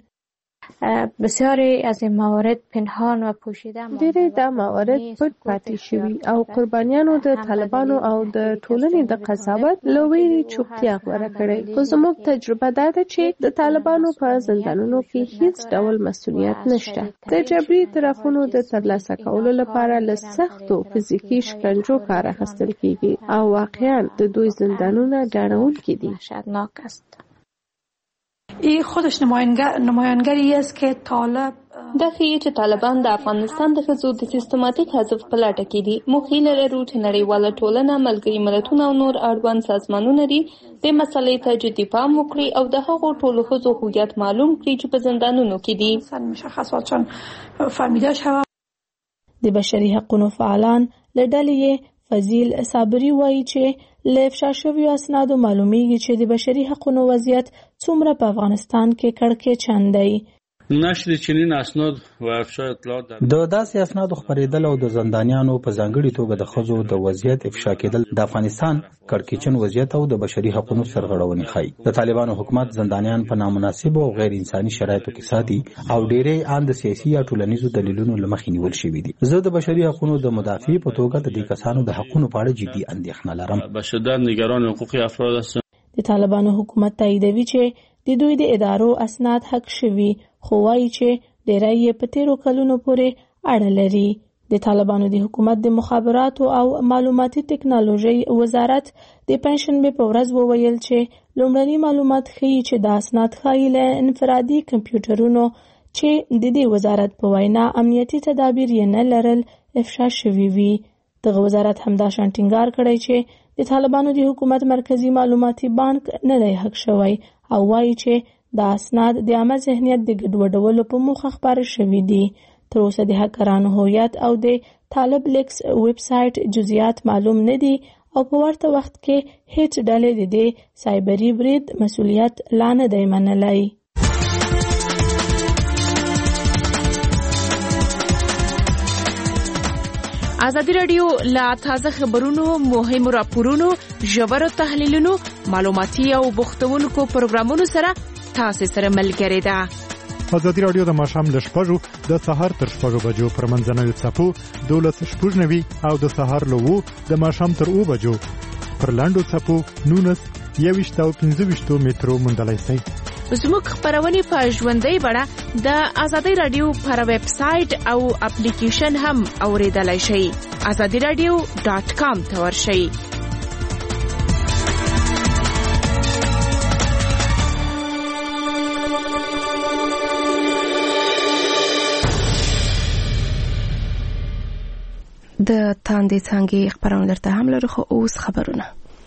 بسیاری از این موارد پنهان و پوشیده ډېری دا موارد پټ پاتې شوي او قربانیانو د طالبانو او د ټولنې د قضاوت له ویرې چوپتیا غوره کړې. خو زموږ تجربه دا ده چې د طالبانو په زندانونو کې هیڅ ډول مسؤلیت نشته. د جبري اعترافونو د ترلاسه کولو لپاره له سختو فزیکي شکنجو کار اخیستل کیږي او واقعا د دوی زندانونه ډارونکي دي. وحشتناک است. این خودش نمایانگری است که طالب دا ښیي چې طالبان د افغانستان د ښځو د سیستماتیک حذف په لټه کې دي. موږ هیله لرو چې نړیواله ټولنه، ملګري ملتونه او نور اړوند سازمانونه دې دې مسلې ته جدي پام وکړي او د هغو ټولو ښځو هویت معلوم کړي چې په زندانونو کې دي. د بشري حقوقو فعالان له ډلې فضیل صابري وایي چې له افشا شویو اسنادو معلومیږي چې د بشري حقوقو وضعیت څومره په افغانستان کې کړکېچن دی. نشر چنین اسناد و افشا اطلاعات د داسې اسنادو خپرېدل او د زندانیانو په ځانګړي توګه د ښځو د وضعیت افشا کېدل د افغانستان کړکېچن وضعیت او د بشري حقوقو سرغړونې ښيي. د طالبانو حکومت زندانیان په نامناسبو او غیر انساني شرایطو کې ساتي او ډېری ان د سیاسي یا ټولنیزو دلیلونو له مخې نیول شوي دي. زه د بشري حقوقو د مدافع په توګه د دې کسانو د حقوقو په اړه جدي اندېښنه لرم. بشدت نگران حقوق افراد هستم. د طالبانو حکومت تاییدوي چې د دوی د ادارو اسناد حق شوي، خو وایي چې ډېری یې په تیرو کلونو پورې اړه لري. د طالبانو د حکومت د مخابراتو او معلوماتي ټکنالوژي وزارت د پنځشنبې په ورځ وویل چې لومړني معلومات ښیي چې د اسناد ښایي له انفرادي کمپیوټرونو چې د دې وزارت په وینا امنیتي تدابیر یې نه لرل افشا شوي وي. دغه وزارت همدا شان ټینګار کړی چې د طالبانو د حکومت مرکزی معلوماتي بانک نه دی حق شوی او وایي چې دا اسناد د عامه ذهنیت د ګډوډولو په موخه خپاره شوي دي. تر اوسه د هکرانو هویت او د طالب لیکس ویب سایټ جزئیات معلوم نه دي او په ورته وخت کې هیڅ ډلې د دې سایبري برید مسؤلیت لا نه دی منلی. ازادي رادیو لا تازه خبرونو، مهمو راپورونو، ژورو تحلیلونو، معلوماتي او بوختونکو پروګرامونو سره تاسو سره ملګری ده. ازادي رادیو د ماښام له 6 د سهار تر 6 بجو پر منځنوي څپو 12:09 او د سهار له 2 د ماښام تر 2 بجو پر لاندو څپو 19 21 او 25 مترو موندلای شئ. زموږ خبرونه په ژوندۍ بڼه د آزادۍ رادیو پر ویب سټ او اپلیکیشن هم اوریدلای شئ. azadiradio.com ته ورشئ. د تاندې څنګه خبرونه درته هم لرو، خو اوس خبرونه.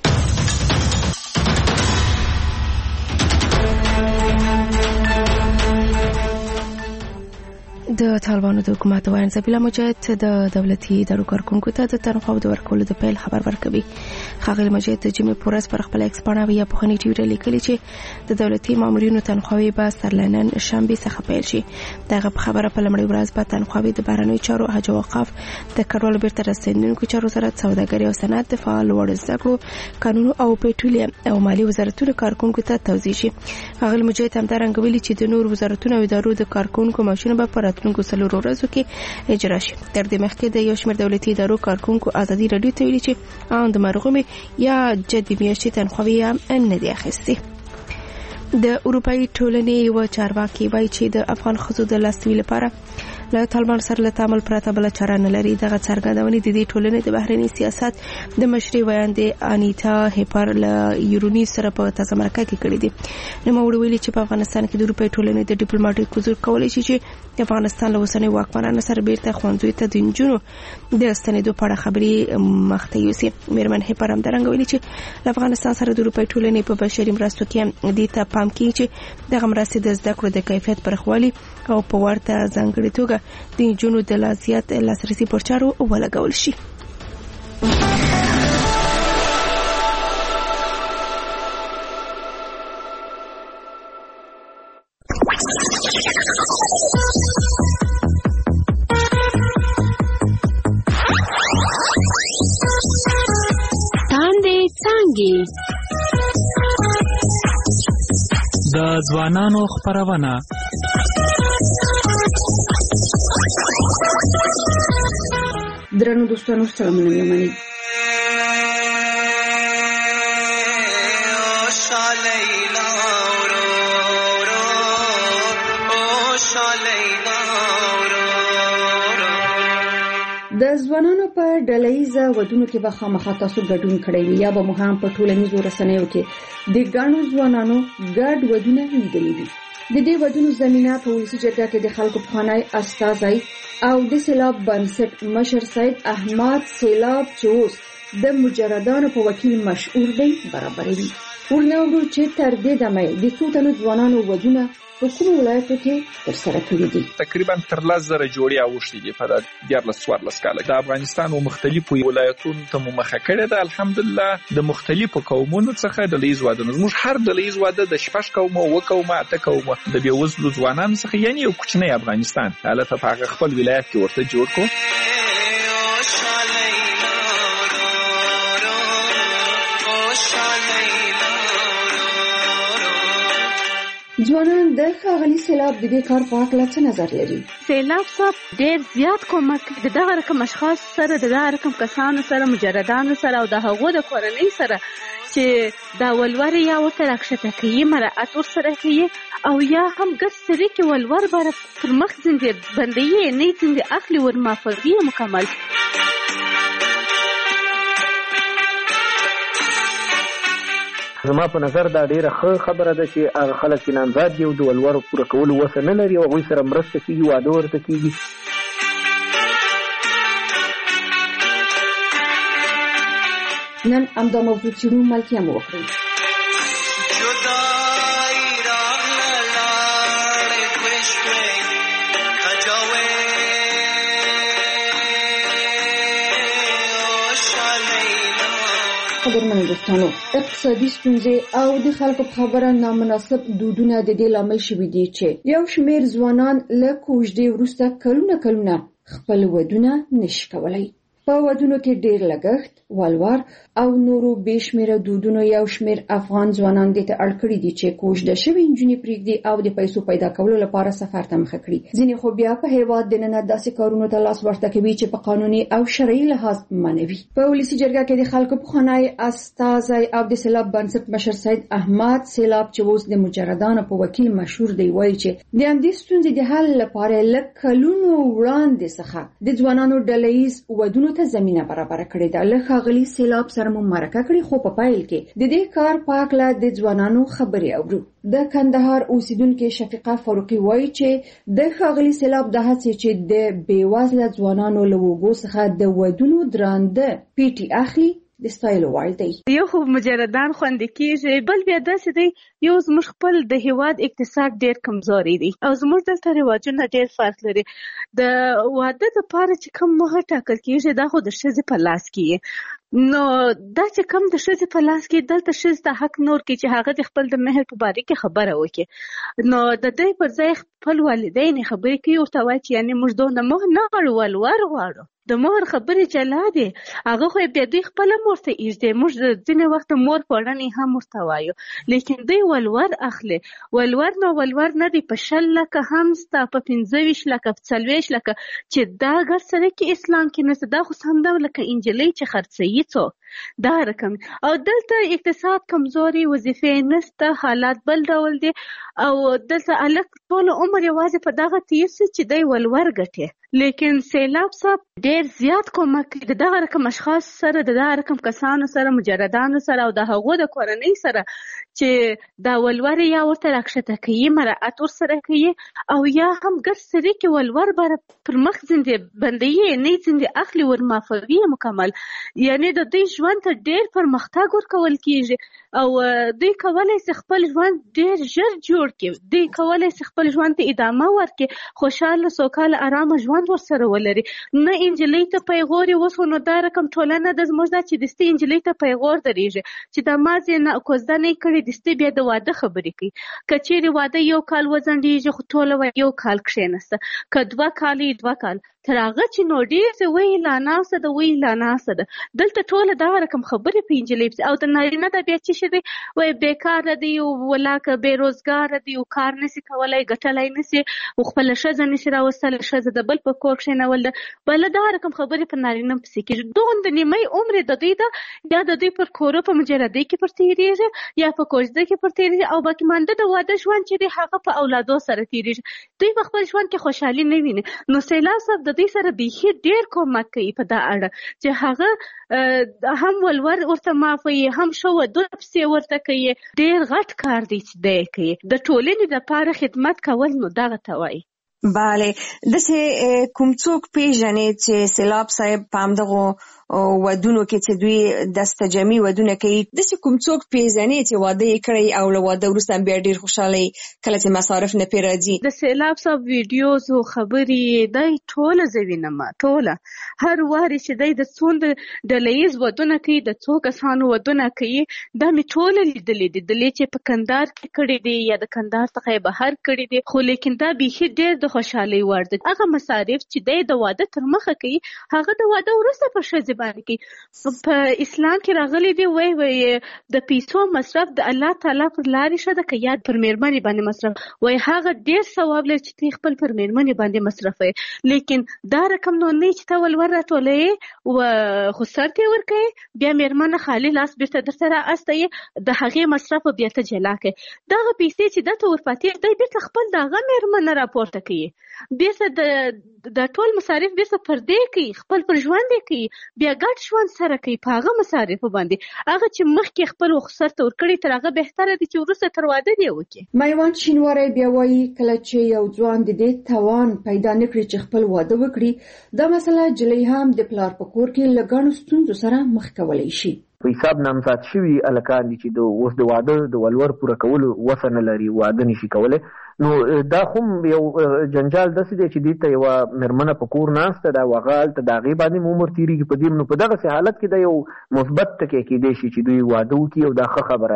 د طالبانو د حکومت وایي زبیلا مجاهد د دولتي ادارو کارکونکو ته د تنخواو د ورکولو د پیل خبر ورکوي. ښاغلي مجاهد د جمعې په ورځ پر خپل ایکس پاڼه یا پوهنې ټویټر لیکلي چې د دولتي مامورینو تنخواوې به سرلنن شنبې څخه پیل شي. دغه خبره په لومړۍ ورځ به تنخواوې د بهرنیو چارو، حج او اوقاف، د کډوالو بیرته راستنیدونکو چارو وزارت، سوداګري او صنعت، دفاع، لوړ زده کړو، قانون او پټرولیم او مالی وزارتونو کارکونکو ته توزیع شي. ښاغلي مجاهد همدارنګه ویلي چې د نور وزارتونو او ادارو د کارکونکو معاشونه به په راتلونکو څلورو ورځو کې اجرا شي. تر دې مخکې د یو شمېر دولتي ادارو کارکونکو ازادي رادیو ته ویلي چې ان د مرغومي یا جدي میاشتې تنخواوې نه دي اخیستي. د اروپאי ټولنې یو چارواکي وایي چې د افغان ښځو د لاسنیوي لپاره له طالبان سره له تعامل پرته بل چاره نه لري. دغه څرګندونې د دې ټولنې د بهرنی سیاست د مشري ویاندې انیتا هیپر له یورونی سره په تازه مرکه کې کړې دي. نو موږ ویلي چې په افغانستان کې د اروپאי ټولنې د ډیپلوماټیک حضور کولای شي چې د افغانستان له اوسنۍ واکمنانو سره بیرته ښوونځیو ته د نجونو د ستنېدو په اړه خبرې مخته یوسي. میرمن هیپر همدارنګه ویلي چې له افغانستان سره د اروپאי ټولنې په بشري مرستو کې دې ته پام کوي چې دغه مرستې د زده کړو د کیفیت پرخوالي او په ورته ځانګړې توګه د نجونو د لاسیات لاسرسي پر چارو ولګول شي. تاندې څنګه د ځوانانو خبرونه. درنو دوستانو سلامونه منئ. د ځوانانو په ډلهیزه ودونو کې به خامخا تاسو ګډون کړئ یا به مو هم په ټولنیزو رسنیو کې د ګڼو ځوانانو ګډ ودونه لیدلي دي. د دې ودونو زمينه په ولسي جرګه کې د خلکو پخوانی استازی او د سیلاب بنسټ مشر سید احمد سیلاب چې اوس د مجردانو په وکیل مشهور دی برابروي. ورنه چې تر دې دمه د څو تنو ځوانانو ودونه په کوم ولایتو کې ترسره کړي دي. تقریبا تر 10,000 جوړې اوښتي دي په 14 کال د افغانستان او مختلفو ولایتونو ته مخه کړې ده. الحمدلله د مختلفو قومونو څخه د لیز واده زموږ هر د لیز واده د شپږ قومه او قومه اته قومه د بیوزلو ځوانانو څخه یعنی یو کوچنی افغانستان حالت په هغه خپل ولایت کې ورته جوړ کو. ځوانان د ښاغلي سیلاب د دې کار په اړه څه نظر لري؟ سیلاب صاحب ډېر زیات کومک د دغه رقم اشخاص سره د دغه رقم کسانو سره مجردانو سره او د هغو د کورنۍ سره چې دا ولور یا ورته راکښته کوي مراعات ورسره کوي او یا هم ګس سری کې ولور بار پر مخ زنده بندي نه زنده اخلي ور مافوي مکمل. زما په نظر دا ډیره ښه خبره ده چې هغه خلک چې نامزاد دي او د ولورو پوره کولو وسه نه لري او هغوی سره مرسته کېږي، واده ورته کېږي. نن همدا موضوع څېړو، ملتیا مو وکړئ. قدرمنو دوستانو، اقتصادي ستونزې او د خلکو په خبره نامناسب دودونه د دې لامل شوي دي چې یو شمېر ځوانان له کوژدې وروسته کلونه خپل ودونه نشي کولی. په ودونو کې ډیر لګښت، ولور او نورو بېشمېره دودونو یو شمېر افغان ځوانان دې ته اړ کړي دي چې کوژده شوې نجونې پرېږدي او د پیسو پیدا کولو لپاره سفر ته مخه کړي. ځینې خو بیا په هېواد دننه داسې کارونو ته لاس ورته کوي چې په قانوني او شرعي لحاظ منع وي. په ولسي جرګه کې د خلکو پخوانی استازی او د سیلاب بنسټ مشر سید احمد سیلاب چې اوس د مجردانو په وکیل مشهور دی وایي چې د همدې ستونزې د حل لپاره لږ کلونو وړاندې څخه د ځوانانو ډلهییز ودونو ته زمینه برابره کړې ده. له ښاغلي سیلاب سره مو مرکه کړې، خو په پیل کې د دې کار په هکله د ځوانانو خبرې اورو. د کندهار اوسیدونکې شفیقه فاروقي وایي چې د ښاغلي سیلاب د هڅې چې د بېوزله ځوانانو له اوږو څخه د ودونو درانده پیټي اخلي د ستایلو وړ دی. یو خو مجردان خوندې کېږي، بل بیا داسې دی یو زموږ خپل د هیواد اقتصاد ډیر کمزوري دی او زموږ دلته رواجونه ډیر فرق لري. د واده دپاره چې کوم موخه ټاکل کېږي دا خو د ښځې په لاس کې نو دا چې کوم د ښځې په لاس کې دلته ښځې ته حق نور کې چې هغه د خپل د مهر په باره کې خبره وکړي. نو د دې پر ځای خپل والدین خبرې کوي ورته وایي چې یعنې موږ دونه مهر نه غواړو، ولور غواړو. د مهر خبرې جلا دي، هغه خو بیا دوی خپله مور ته ایږدي. موږ ځینې وخت مور پوړنې هم ورته وایو، لیکن دوی ولور اخلي. ولور نه دی په 100 لکه هم ستا، په 25 لکه، په 40 لکه چې دا ګر سره کې اسلام کې نشته. دا خو سم ډول لکه انجلۍ چې خرڅوي څوک دا رقم. او دلته اقتصاد کمزوري، وظیفې نشته، حالات بل ډول دي او دلته الک ټول عمر یوازې په دغه تیر سي چې دی ولور ګټي. لیکن سیلاب صاحب ډیر زیات کومک د دغه رقم اشخاص سره، د دغه رقم کسانو سره، مجردانو سره او د هغو د کورنۍ سره چې دا ولور یا ورته راکښته کوي، مراعات ورسره کوي او یا هم ګر سره کې ولور بر پر مخ زنده بندي نه زنده اخلي ور معافوي مکمل. یعنی د دوی ژوند ته ډیر پرمختګ ورکول کیږي او دوی کولای شي خپل ژوند ډیر ژر جوړ کړي. دوی کولای شي خپل ژوند ته ادامه ورکړي، خوشاله سوکاله آرامه ژوند ورسره ولري. نه انجلۍ ته پیغور وسو نو دا رقم ټولنه د زموږ د چې دستي انجلۍ ته پیغور درېږي چې د مازې نه کوزده نه کړي دستي بیا د واده خبرې کوي. کچېرې واده یو کال وځنډېږي خو ټوله یو کال کښېنسته، که 2 کال 2 کال تر هغه چې نو ډېر څه وایي لا ناسته ده وایي لا ناسته ده. دلته ټوله دغه رقم خبرې په انجلۍ پسې او د نارینه د بیا څه شي دی وایي بېکاره دی ولاکه بېروزګاره دی او کار نسي کولی ګټلی نسي او خپله ښځه نسي راوستلی، ښځه د بل په کور کښېنول ده. بله دغه رقم خبرې په نارینه پسې کېږي. دومره نیمۍ عمر د دوی ده یا د دوی پر کورو په مجردۍ کې پر تېرېږي یا په کوژده کې پر تېرېږي او باقي مانده د واده ژوند چې دی هغه په اولادو سره تېرېږي. دوی په خپل ژوند کې خوشحالي نه ویني. نو سیلاب صاحب د دوی سره بیخي ډېر کومک کوي په دا اړه چې هغه هم ولور ورته معافوي، هم ښه ودونه پسې ورته کوي. ډېر غټ کار دی چې دی کوي. د ټولنې دپاره خدمت کول نو دغه ته وایي. بله، داسې کوم څوک پیژنې چې سیلاب صاحب په همدغو ودونو کې چې دوی دستجمي ودونه کوي، داسې کوم څوک پیژنې چې واده یې کړی او له واده وروسته بیا ډېر خوشحالی کله چې مصارف نه پرې راځي؟ د سیلاب صاحب ویډیوز او خبرې دی ټوله زه وینم، ټوله هر وارې چې دی د څومره ډلهییز ودونه کوي، د څو کسانو ودونه کوي، دا مې ټوله لیدلې دي. دلې چې په کندهار کې کړي دي یا د کندهار څخه یې بهر کړي دي، خو لیکن دا بیخي ډېر د خوشحالۍ وړ دی. هغه مصارف چې دی د واده تر مخه کوي هغه د واده وروسته په ښځې باندې کوي. په اسلام کې راغلی دی وایي د پیسو مصرف د الله تعالی پر لارې ښه ده که یا پر مېرمنې باندې مصرف، وایي هغه ډېر ثواب لري چې ته خپل پر مېرمنې باندې مصرفوي. لیکن دا رقم نو نه چې ته ولور راټولوې خو سر ته یې ورکوې بیا مېرمنه خالي لاس بېرته درته رااستوي، د هغې مصرف بیا ته جلا کوې. دغه پیسې چې ده ته ورپاتې دی بېرته خپل د هغه مېرمنه راپورته کوي، بېرته د ټول مصارف بېرته پر دې کوي، خپل پر ژوند یې کوي، بیا ګډ ژوند سره کوي په هغه مصارفو باندې. هغه چې مخکې خپل رخصت ته ورکړي تر هغه بهتره دی چې وروسته تر واده دې وکړي. میوند شینواری بیا وایي کله چې یو ځوان د دې توان پیدا نه کړي چې خپل واده وکړي، دا مسله جلۍ هم د پلار په کور کې له ګڼو ستونزو سره مخ کولی شي. په حساب نامزاد شوي هلکان دي چې اوس د واده د ولور پوره کولو وسه نه لري، واده نشي کولی. نو دا خو یو جنجال داسې دی چې دې ته یوه مېرمنه په کور ناسته ده او هغه هلته د هغې باندې عمر تېرېږي په دې. نو په دغسې حالت کې د یو مثبت ټکی کېدی شي چې دوی واده وکړي او دا ښه خبره ده.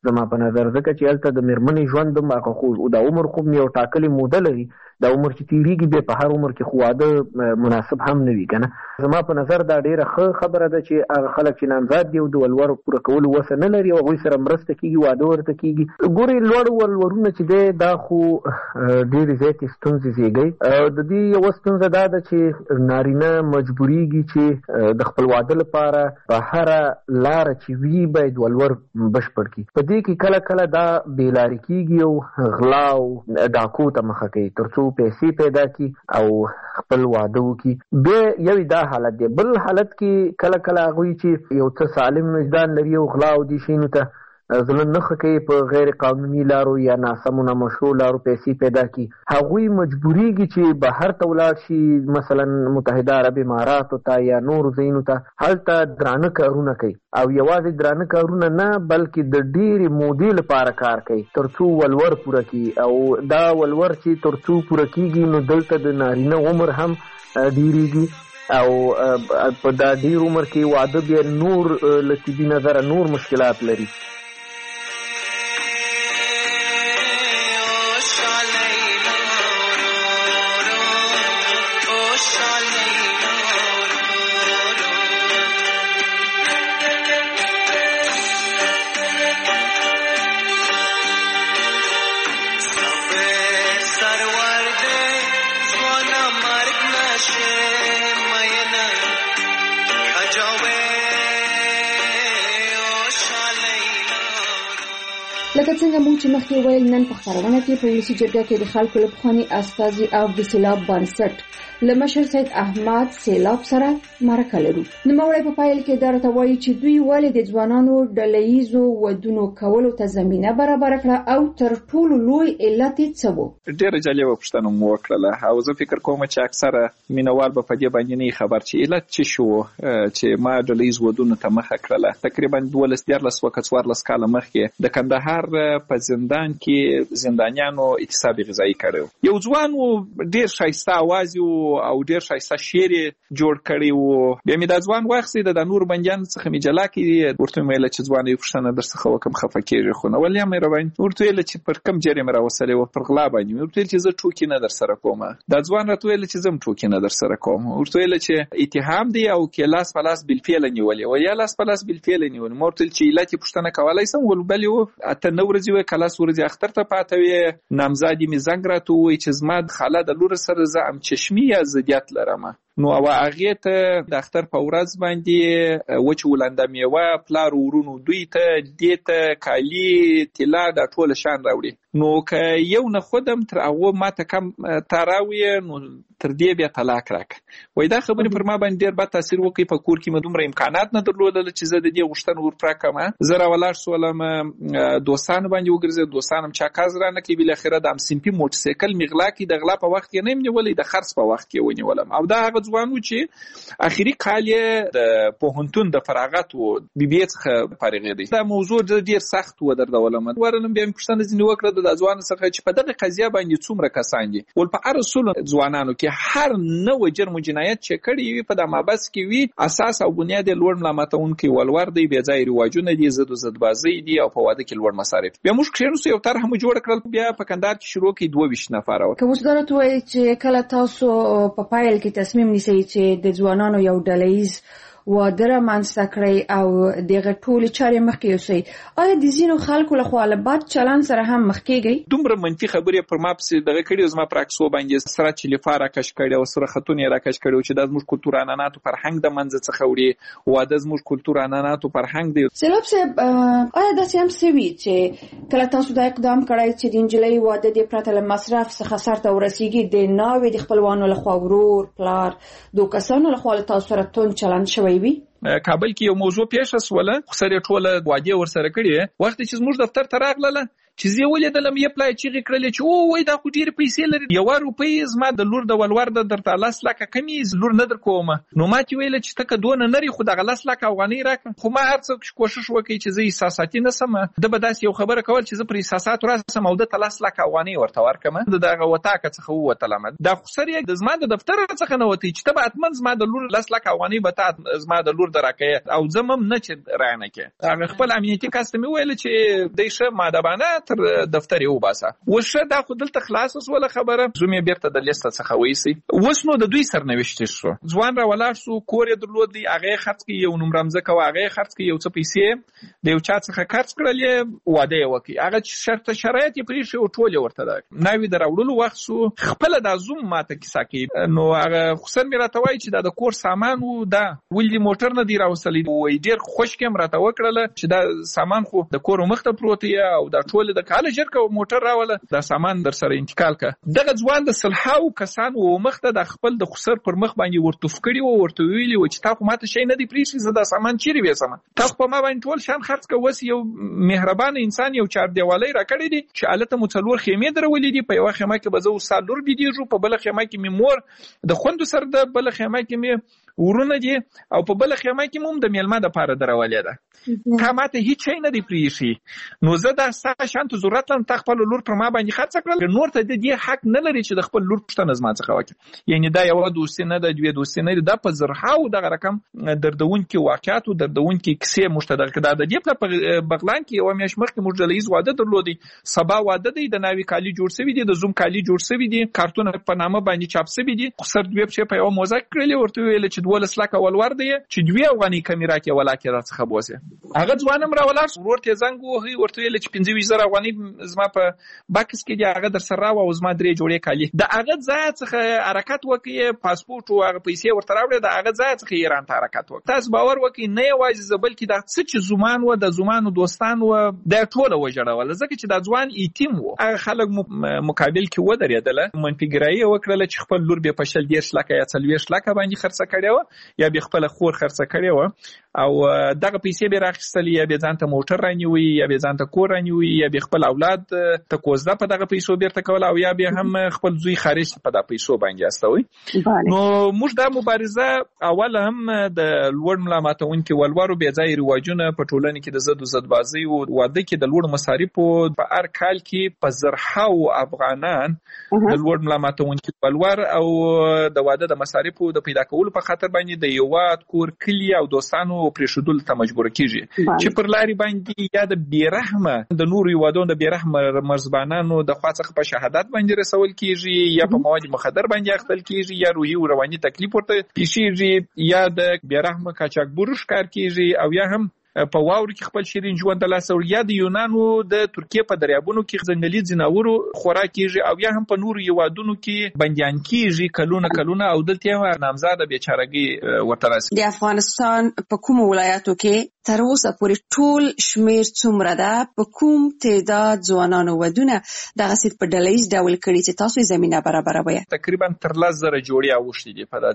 زما په نظر، ځکه چې هلته د مېرمنې ژوند هم هغه خو د عمر خوب یو ټاکلې موده لري، د عمر چې تېرېږي بیا په هر عمر کې خو واده مناسب هم نه وي که نه. زما په نظر دا ډېره ښه خبره ده چې هغه خلک چې نامزاد دي او د ولور پوره کولو وسه نه لري او هغوی سره مرسته کېږي، واده ورته کېږي. ګورې لوړ ولورونه چې دی دا خو ډېرې زیاتې ستونزې زېږوي. د دې یوه ستونزه دا ده چې نارینه مجبورېږي چې د خپل واده لپاره په هره لاره چې وي باید ولور بشپړ کړي. په دې کې کله کله دا بېلارې کېږي او غلا او ډاکو ته مخه کوي تر څو پیسې پیدا کی او خپل واده وکړي. بیا یو دا حالت دی. بل حالت کې کله کله هغوی چې یو څه سالم وجدان لري او غلا او دې شیانو ته زړه نه ښه کوي، په غیر قانوني لارو یا ناسمو نامشروع لارو پیسې پیدا کړي، هغوی مجبورېږي چې بهر ته ولاړ شي، مثلا متحده عرب اماراتو ته یا نورو ځایونو ته، هلته درانه کارونه کوي او یوازې درانه کارونه نه بلکې د ډېرې مودې لپاره کار کوي تر څو ولور پوره کړي. او دا ولور چې تر څو پوره کېږي نو دلته د نارینه عمر هم ډېرېږي او په دا ډېر عمر کې واده بیا نور له طبي نظره نور مشکلات لري. لکه څنګه موږ چې مخکې ویل، نن په خپرونه کې په ولسي جرګه کې د خلکو له پخواني استازي او د سیلاب بنسټ له مشر سید احمد سیلاب سره مرکه لرو. نوموړی په پایل کې دا راته وایي چې دوی ولې د ځوانانو ډلهییزو ودونو کولو ته زمینه برابره کړه او تر ټولو لوی علت یې څه و. ډېره جالبه پوښتنه مو وکړله او زه فکر کوم چې اکثره مینوال به په دې باندې نه خبر چې علت څه شو چې ما ډلهییز ودونو ته مخه کړله. تقریبا 12-14 کاله مخکې د کندهار په زندان کې زندانیانو اعتصاب غذایی کړو. یو ځوان و ډېر ښایسته اواز او ډېر ښایسته شعر جوړ کړی و. بیا مې دا ځوان واخیستی د نورو بندیانو څخه مې جلا کړي. ورته مې ویله چې ځوانه یو پوښتنه درڅخه وکړم خفه کېږې خو نه. ولې مهرباني؟ ورته ویله چې پر کوم جرم مې راوستلی و؟ پر غلا باندې. مې ورته ویل چې زه ټوکې نه درسره کوم. دا ځوان راته ویله چې زه هم ټوکې نه درسره کوم. ورته ویله چې اتهام دی او کې لاس په لاس بالفعل نیولې و یا لاس په لاس بالفعل نیولې. ما ورته ویل چې علت یې پوښتنه کولی شم؟ ول بلې و 8 ورځې وې کلاس ورځې اختر ته پاته وې. نامزادې مې زنګ راته ووایي چې زما د خاله د لور سره زه همچشمي یا ضدیت لرم. نو او هغې ته د اختر په ورځ باندې وچ ولنده میوه پلار ورونو دوی ته دې ته کالي طلا دا ټول شان راوړي. نو که یو نه خودم تر هغه ماته کم تراوي نو تر دې بیا طلاق راک. وای دا خبرې پر ما باندې ډېر بد تاثیر وکړي. په کور کې مې دومره امکانات نه درلودل چې زه د دې غوښتنه ورپوره کړم. زه راولاړ شولم دوستانو باندې وګرځېد. دوستان هم چاکاز رانه کړي. بالاخره د همسنفي موټرسایکل مې غلا کړي. د غلا په وخت کې نه یم نیولی، د خرڅ په وخت کې ونیولم. او دا هغه ځوان و چې اخري کال یې د پوهنتون د فراغت و BBA څخه فارغېدی. دا موضوع ډېر سخت ودردولم. ورنم بیا مې پوښتنه ځینې وکړه د ځوان څخه چې په دغه قضیه باندې څومره کسان دي. ول په هر اصولو ځوانانو کې هر نوع جرم و جنایت چې کړي وي په د مابس کې وي اساس او بنیاد یې لوړ ملامتونکي ولور دی، بې ځایه رواجونه دي، ضد و ضدبازۍ دي او په واده کې لوړ مصارف. بیا موږ کښېنستو یو طرحه مو جوړه کړل. بیا په کندهار کې شروع کړي 22 نفره. که اوس دا راته وایي چې کله تاسو په پایل کې تصمیم نیسئ چې د ځوانانو یو ډلهییز واده رامنځته کړئ او دغه ټولې چارې مخکې یوسئ، آیا د ځینو خلکو لخوا له بد چلند سره هم مخ کېږئ؟ دومره منفي خبرې پر ما پسې دغه کړي زما پر عکسو باندې سره چلیفا راکش کړي او سره خطونه یې راکش کړي چې دا زموږ کلتور عنعناتو فرهنګ د منځه څخه وړي. واده زموږ کلتور عنعناتو فرهنګ دی. سیلاب صاحب آیا داسې هم څه وي چې کله تاسو دا اقدام کړی چې د نجلۍ واده دې پرته له مصرف څخه سرته ورسیږي، د ناوې د خپلوانو لخوا ورور پلار دو کسانو لخوا له تاسو سره توند چلند شوی وي؟ کابل کې یو موضوع پیښه سوله، خو سره ټوله وعدې ورسره کړي. وخت چې زموږ دفتر ته راغله چې زه ولیدلم یې پلای چیغې کړلې چې او وای دا خو ډېرې پیسې لري، 1 روپۍ زما د لور د ولور د درته 10 لکه کمې لور نه در کوم. نو ما چې ویله چې ته که دونه نري خو دغه 10 لکه افغانۍ راکړه. خو ما هر څه کوشش وکړ چې زه احساساتي نه سم. ده به داسې یو خبره کول چې زه پر احساساتو راسم او ده ته 10 لکه افغانۍ ورته ورکړم. د دغه وطاقه څخه ووتلم. دا خو سر یې د زما د دفتر څخه نه وتی چې ته به حتما زما د لور 10 لکه افغانۍ به ته زما د لور زور درکې او زمم نه چې رانه کې هغه خپل امنیتي کس ته ویل چې د شه مادهبانه تر دفتر یو باسه وشه دا خو دلته خلاص وسوله خبره زمي بیرته د لیست څخه وېسي اوس نو د دوی سرنوشت شو ځوان را ولاړ شو کور یې درلود دی هغه خرڅ کې یو نوم رمزه کوي هغه خرڅ کې یو څه پیسې د یو چا څخه خرڅ کړل واده وکي هغه شرط شرایط یې پرې شو ټول ورته دا ناوی دراوړلو وخت سو خپل د زوم ماته کیسه کې نو هغه خصن مې راته وایي چې دا د کور سامان وو دا ولې موټر نه دی راوستلې وای ډیر خوش کېم راته وکړل چې دا سامان خو د کور مخته پروت دی او دا ټول د کال جرکه موټر راوله دا سامان در سره انتقال کا دغه ځوان د صلحاو کسان و مخته د خپل د خسر پر مخ باندې ورته فکرې و ورته ویلي و چې تاسو ماته شي نه دی پریشي زدا سامان چیرې وېسم تاسو په ما باندې ټول شان خرڅ کوس یو مهربان انسان یو چار دیوالۍ راکړی دی چې الته مڅلور خیمه درولې دی په یو خیمه کې بزو سالور بيدیږو په بل خیمه کې می مور د خوند سره د بل خیمه کې می ورونه دي او په بل خیمه کې موږ د میلمه د پاره درولې ده تا ماته هیڅ شي نه دی پریشي نو زه دا شانت ضرورت لم تخپل لور پر ما باندې خرڅ کړل نور ته د دې حق نه لري چې د خپل لور پښتنه زما څخه وکړي یعنی دا یو دوستي نه د دوی دوستي نه دا په زرحاو دغه رقم دردون کې واقعیت او دردون کې کیسه مشترک ده د دې په بغلان کې یو میاش مخکې موږ د لیز واده درلودي سبا واده دی د ناوی کالی جوړ شوی دی د زوم کالی جوړ شوی دی کارتون په نامه باندې چاپ شوی دی خسر دوی په یو موزه کړل ورته ویل چې 12 لک ولور دی چې دوی افغاني کیمرا کې ولاکه راڅخه بوسه هغه ځوانم را ولاړ ورته زنګ وهي ورته ویل چې 25000 افغاني زما په باکس کې دی هغه در سره او زما درې جوړې کالی د هغه ځای څخه حرکت وکي پاسپورت او هغه پیسې ورته راوړل د هغه ځای څخه ایران ته حرکت وکړ تاسو باور وکي نه یوازې زبل کې د څه چې زمان و د زمانو دوستان و د ټوله وجړول ځکه چې د ځوان ایتیم و هغه خلک مقابل کې و درېدل منفګرایي وکړل چې خپل لور به پښل 10 لک یا 40 لک باندې خرڅ کړي یا به خپل خور خرڅ کړي و او دغه پیسې به راخستلې یا به ځانته موټر رانیوي یا به ځانته کور رانیوي یا به خپل اولاد ته کوزده په دغه پیسو بیرته کول او یا به هم خپل زوی خارج په دغه پیسو باندې استوي نو موږ د مبارزه اول هم د لوړ ملامتونکو ولورو به ځای رواجونه په ټولنه کې د زد او زدبازي او واده کې د لوړ مصارفو په هر کال کې په زرحاو افغانان د لوړ ملامتونکو ولور او د واده د مصارفو د پیدا کولو په خاطر باندې د یوات کور کلی او دوستانو پرېښودل ته مجبور کیږي چې پر لاري باندې یا د بیرحمه د نور یوادون د بیرحمه مرزبانانو د خاصه په شهادت باندې رسول کیږي یا په مواد مخدر باندې اخته کیږي یا روحي او رواني تکلیف ورته پیښیږي یا د بیرحمه قاچاقبر ښکار کیږي او یا هم په واورو کې خپل شیرین ژوند د لاس او یا د یونانو د ترکیه په دریابونو کې ځنګلي ځناورو خوراک کیږي او یا هم په نور یوادونو کې بنديان کیږي کلونه او دلته نامزاده بیچارهګي ورته راسي د افغانستان په کوم ولایتو کې تر اوسه پورې ټول شمیر څومره ده په کوم تعداد ځوانانو ودونه دغه سیټ په ډلهیز ډول کړي چې تاسو زمينه برابروي تقریبا تر 10,000 جوړې اوښتي دي په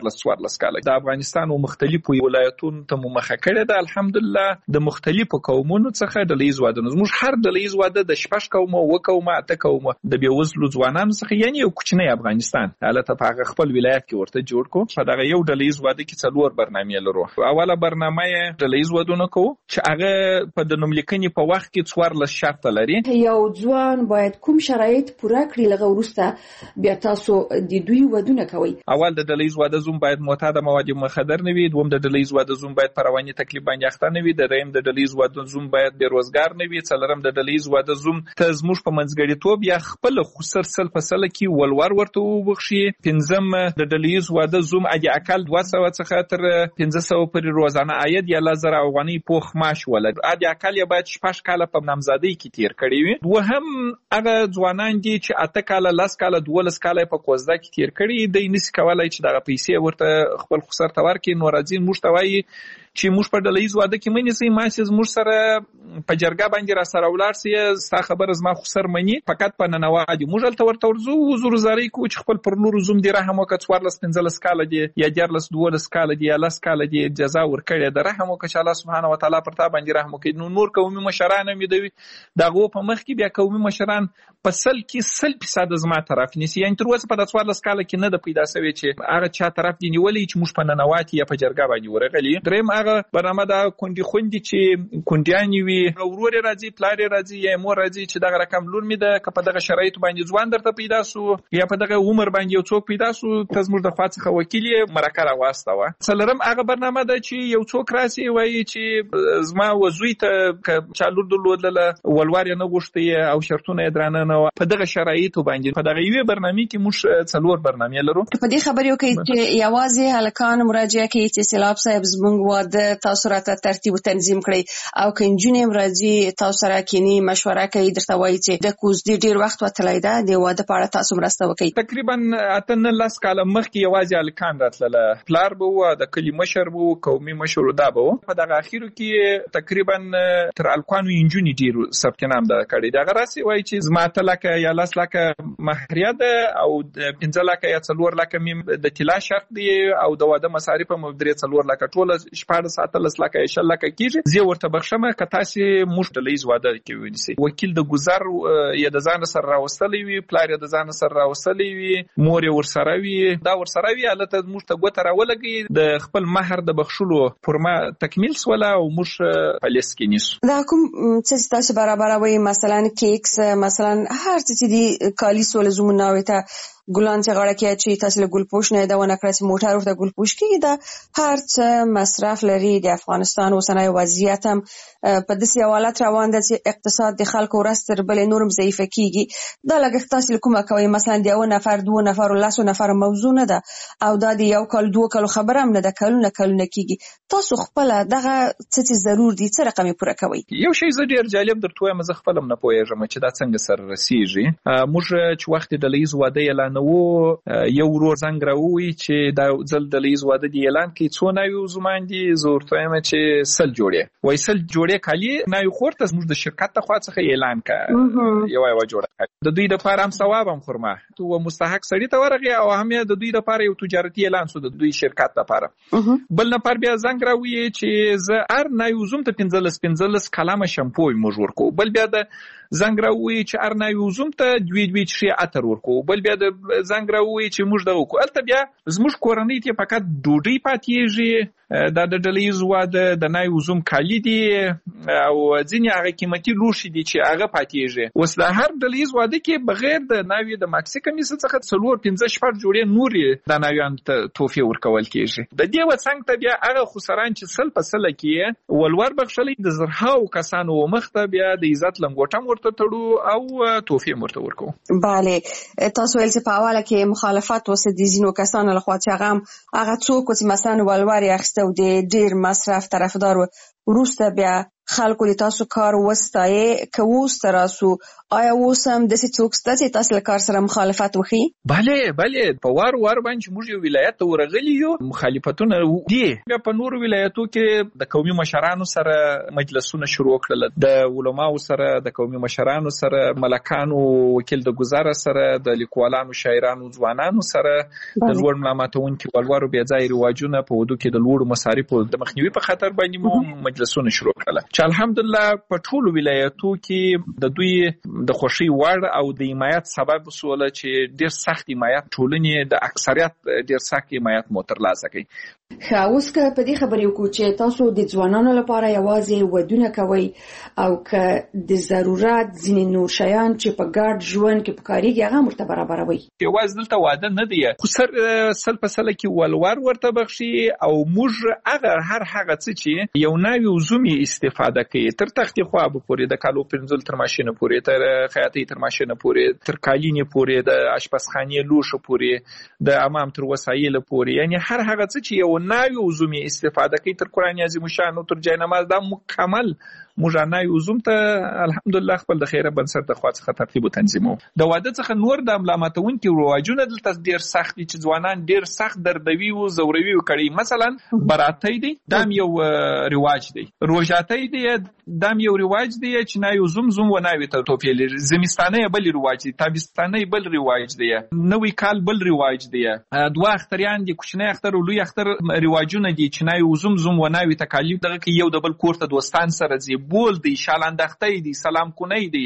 14 کال د افغانستان او مختلفو ولایتونو ته مخه کړه د الحمدلله د مختلفو قومونو څخه ډلهیز واده موږ هر ډلهیز واده د شپږ قومه وکومه اته قومه د بیوزلو ځوانانو څخه یعنی یو کوچنی افغانستان حالت په خپل ولایت کې ورته جوړ کو په دغه یو ډلهیز واده کې څلور برنامې لرو اوله برنامه ډلهیز ودونه کو چې هغه په د نوملیکنې په وخت کې 14 شرط لري یو ځوان باید کوم شرایط پوره کړي لغه ورسته بیا تاسو د دوی ودونه کوي اول د ډلهیز واده زوم باید معتاد مواد مخدر نه وي دوم د ډلهیز واده زوم باید په رواني تکلیف باندې اخته نه وي دریم د ډلهیز واده زوم باید بیروزګار نه وي څلورم د ډلهیز واده زوم ته زموږ په منځګړیتوب یا خپل خسر سل په سل کې ولور ورته وبخشي پنځم د ډلهیز واده زوم اجي اقل 200 څخه تر 1500 پورې روزانه عاید یا 1000 افغاني پوخ معاش ولر اجي اقل یا باید 6 کاله په نامزادۍ کې تیر کړی وي وهم هغه ځوانان دي چې اته کاله 10 کاله 12 کاله په کوزده کې تیر کړی د نس کولای چې دغه پیسې ورته خپل خسر تور کې نورازین مشتوي چې موږ په ډلهیز واده کې منې سي ماسز موږ سره په جرګه باندې را سره ولاړ سي ستا خبر زما خسر مني فقط په ننوادي موږ تل ورته ورزو زور زاري کو چې خپل پر نور زوم دی رحم وکړ 14 کاله دی یا 12 کاله دی یا 10 کاله دی جزا ورکړي د رحم وکړي الله سبحانه و تعالی پر تا باندې رحم وکړي نور قومي مشران امیدوي دغه په مخ کې بیا قومي مشران په سل کې 100% زما طرف نيسي یعنی تر اوسه په 14 کاله کې نه د پیدا سوي چې هغه چا طرف دی نیولې چې موږ په ننواتي یا په جرګه باندې ورغلي دریم هغه برنامه دا کندي خوندي چې کنديان وي چې ورور راځي پلار راځي یا مور راځي چې دغه رقم لور می ده که په دغه شرایط باندې ځوان درته پیدا سو یا په دغه عمر باندې یو څوک پیدا سو ته زموږ د خوا څخه وکیل یې مرکه راواستوه. څلورم هغه برنامه ده چې یو څوک راسي وایي چې زما وزوی ته که چا لور درلودله ولور یې نه غوښتي او شرطونه یې درانه نه وه. په دغه شرایطو باندې په دغه یوې برنامې کې موږ 4 برنامې لرو. په دې خبرې وکړئ چې یوازې هلکان مراجعه کوي چې سیلاب صاحب زموږ واده تاسو راته ترتیب او تنظیم کړئ او که نجونې راځي تاسو سره کینی مشوره کوي درته وایي چې د کوزدې ډېر وخت وتلی ده د واده په اړه تاسو مرسته وکړئ. تقریبا 8-9 کاله مخکې یوازې هلکان راتلله، پلار به وو، د کلي مشر به وو، قومي مشر دا به وو. په دغه اخیرو کې تقریبا تر هلکانو نجونې ډېر ثبت نام ده کړی. دغه راسې وایي چې زما 8 لکه یا 10 لکه مهریه ده او 15 لکه یا 4 لکه مې د طلا شرط دی او د واده مصارف هم 3-4 لکه ټول 14-18 لکه یا 16 لکه کېږي. زه ورته بخښم که تاسې موږ ډلهییز واده کې ونیسئ. وکیل د ګذر یا د ځان سره راوستلی وي، پلار یې د ځان سره راوستلی وي، مور یې ورسره وي، دا ورسره وي، هلته موږ ته ګوته راولګي د خپل مهر د بخښلو فرما تکمیل سوله او موږ په لیست کې نیسو. دا کوم څه تاسو برابروي مثلا کیکس مثلا هر څه چې دی کالی سول زمونه وته ګلان چې غاړه کې چې تاسو له ګلپوش نه دا ونه کړی چې موټر ورته ګلپوش کیږي دا هر څه مصرف لري. د افغانستان اوسنۍ وضعیت هم په داسې حالت روان ده چې اقتصاد د خلکو ورځ تر بلې نورم ضعیفه کیږي. دا لګښت تاسو کومه کوي مثلا د 1 نفر 2 نفر 10 نفر موضوع نه ده او دا د یو کال 2 کال خبره هم نه ده، کلونه کیږي. تاسو خپل دغه څه ضرور دي څه رقم پوره کوي؟ یو شی زه ډیر جالب درته وایم، زه خپل هم نه پوهیږم چې دا څنګه سره رسیږي. موږ چې وخت د لیز واده اعلان نو یو ورور زنګ راووي چې دا ځل د لیز واده دی اعلان کوي څو نوي زمان دي. زه ورته وایم چې 100 جوړې وای 100 جوړې کالي نوي خورته زموږ د شرکت ته خوا څخه اعلان کړه یو جوړه د دوی لپاره هم ثواب هم خورما تو مستحق سړی ته ورغی او هم د دوی لپاره یو تجارتي اعلان سو د دوی شرکت لپاره. بل نفر بیا زنګ راووي چې زه ار نوي زوم ته 15 کلمه شامپو موږ ورکو. بل بیا د زنګ راووي چې ار نوي زوم ته دوی شي اتر ورکو. بل بیا د زنګ راووي چې موږ دا وکړو. البته بیا زموږ کورنۍ ته فقط ډوډۍ پاتېږي، دا د ډلهییز واده د نوي زوم کالي دي او ځینې هغه قیمتي لوښي دي چې هغه پاتېږي. اوس د هر ډلهییز واده کې بغیر د نوي د ماکسي کمیس څخه 4-5 جوړې نورې د نویان ته تحفې ورکول کېږي. د دې وڅنګ ته بیا هغه خسران چې 100% کې ولور بخښلې د زرهاو کسانو مخ ته بیا د عزت لنګوټه ورته تړو او تحفې ورته ورکو. bale تاسو ول چې په حواله کې مخالفت وسه دي زینو کسانو لخوا چې هغه څوک چې مثلا ولور یې اخیسته او د ډیر مصرف طرفدار وروسته بیا خلکو د تاسو کار وستایي کووس تراسو آیا وسم د څوک ستاسو تاسو کار سره مخالفت وکړي؟ bale په وار باندې موږ یو ولایت ته ورغلی یو مخالفتونه دي. بیا په نورو ولایتو کې د قومي مشرانو سره مجلسونه شروع کړل، د علماو سره، د قومي مشرانو سره، ملکانو، وکیل د ګذر سره، د لیکوالانو، شاعرانو، ځوانانو سره، د لوړ ملامتونکو ولورو بیا ځای رواجونه په ودو کې د لوړ مصارفو د مخنیوي په خاطر باندې مو مجلسونه شروع کړل چې الحمدلله په ټولو ولایتو کې د دوی د خوشي وړ او د حمایت سبب وسوله چې ډیر سخت حمایت ټولنې د اکثریت ډیر سخت حمایت مو ترلاسه کړي. اوس که په دې خبرې وکړو چې تاسو د ځوانانو لپاره یوازې ودونه کوي او که د ضرورت ځینې نور شیان چې په ګډ ژوند کې پکاريږي هغه مرته برابروي. یوازې دلته واده نه دی، خو سل په سل کې ولور ورته بخشي او موږ هغه څه چې یو نوی وزومي استفاده کوي تر تختې خوا به پورې د کالو پنځل تر ماشینه پورې تر خیاطۍ تر ماشینه پورې تر کالینې پورې د اشپزخانې لوښو پورې د امام تر وسایل پورې، یعنی هر هغه څه چې یو نوی وزومي استفاده کوي تر قرآن عظیم شان او تر جای نماز دا مکمل موږ نوی وزوم ته الحمدلله خپل د خیره بنسټ د خوا څخه ترتیب او تنظیمو. د واده څخه نور د ملامتونکو رواجونه دلته ډیر سخت دي چې ځوانان ډیر سخت دردوي او زوروي کړي. مثلا براتۍ دی دام یو رواج دی، روژاتۍ دی دام یو رواج دی چې نوی وزوم و نوی ته توفیل، زمستانه بل رواج دی، تابستانه بل رواج دی، نوی کال بل رواج دی، دوه اختریان دي، کوچنی اختر او لوی اختر رواجونه دي چې نوی وزوم و نوی تکالیف دغه کې یو د بل کور ته دوستان سره ځي، بول دی، شالاندختۍ دی، سلام کنۍ دی،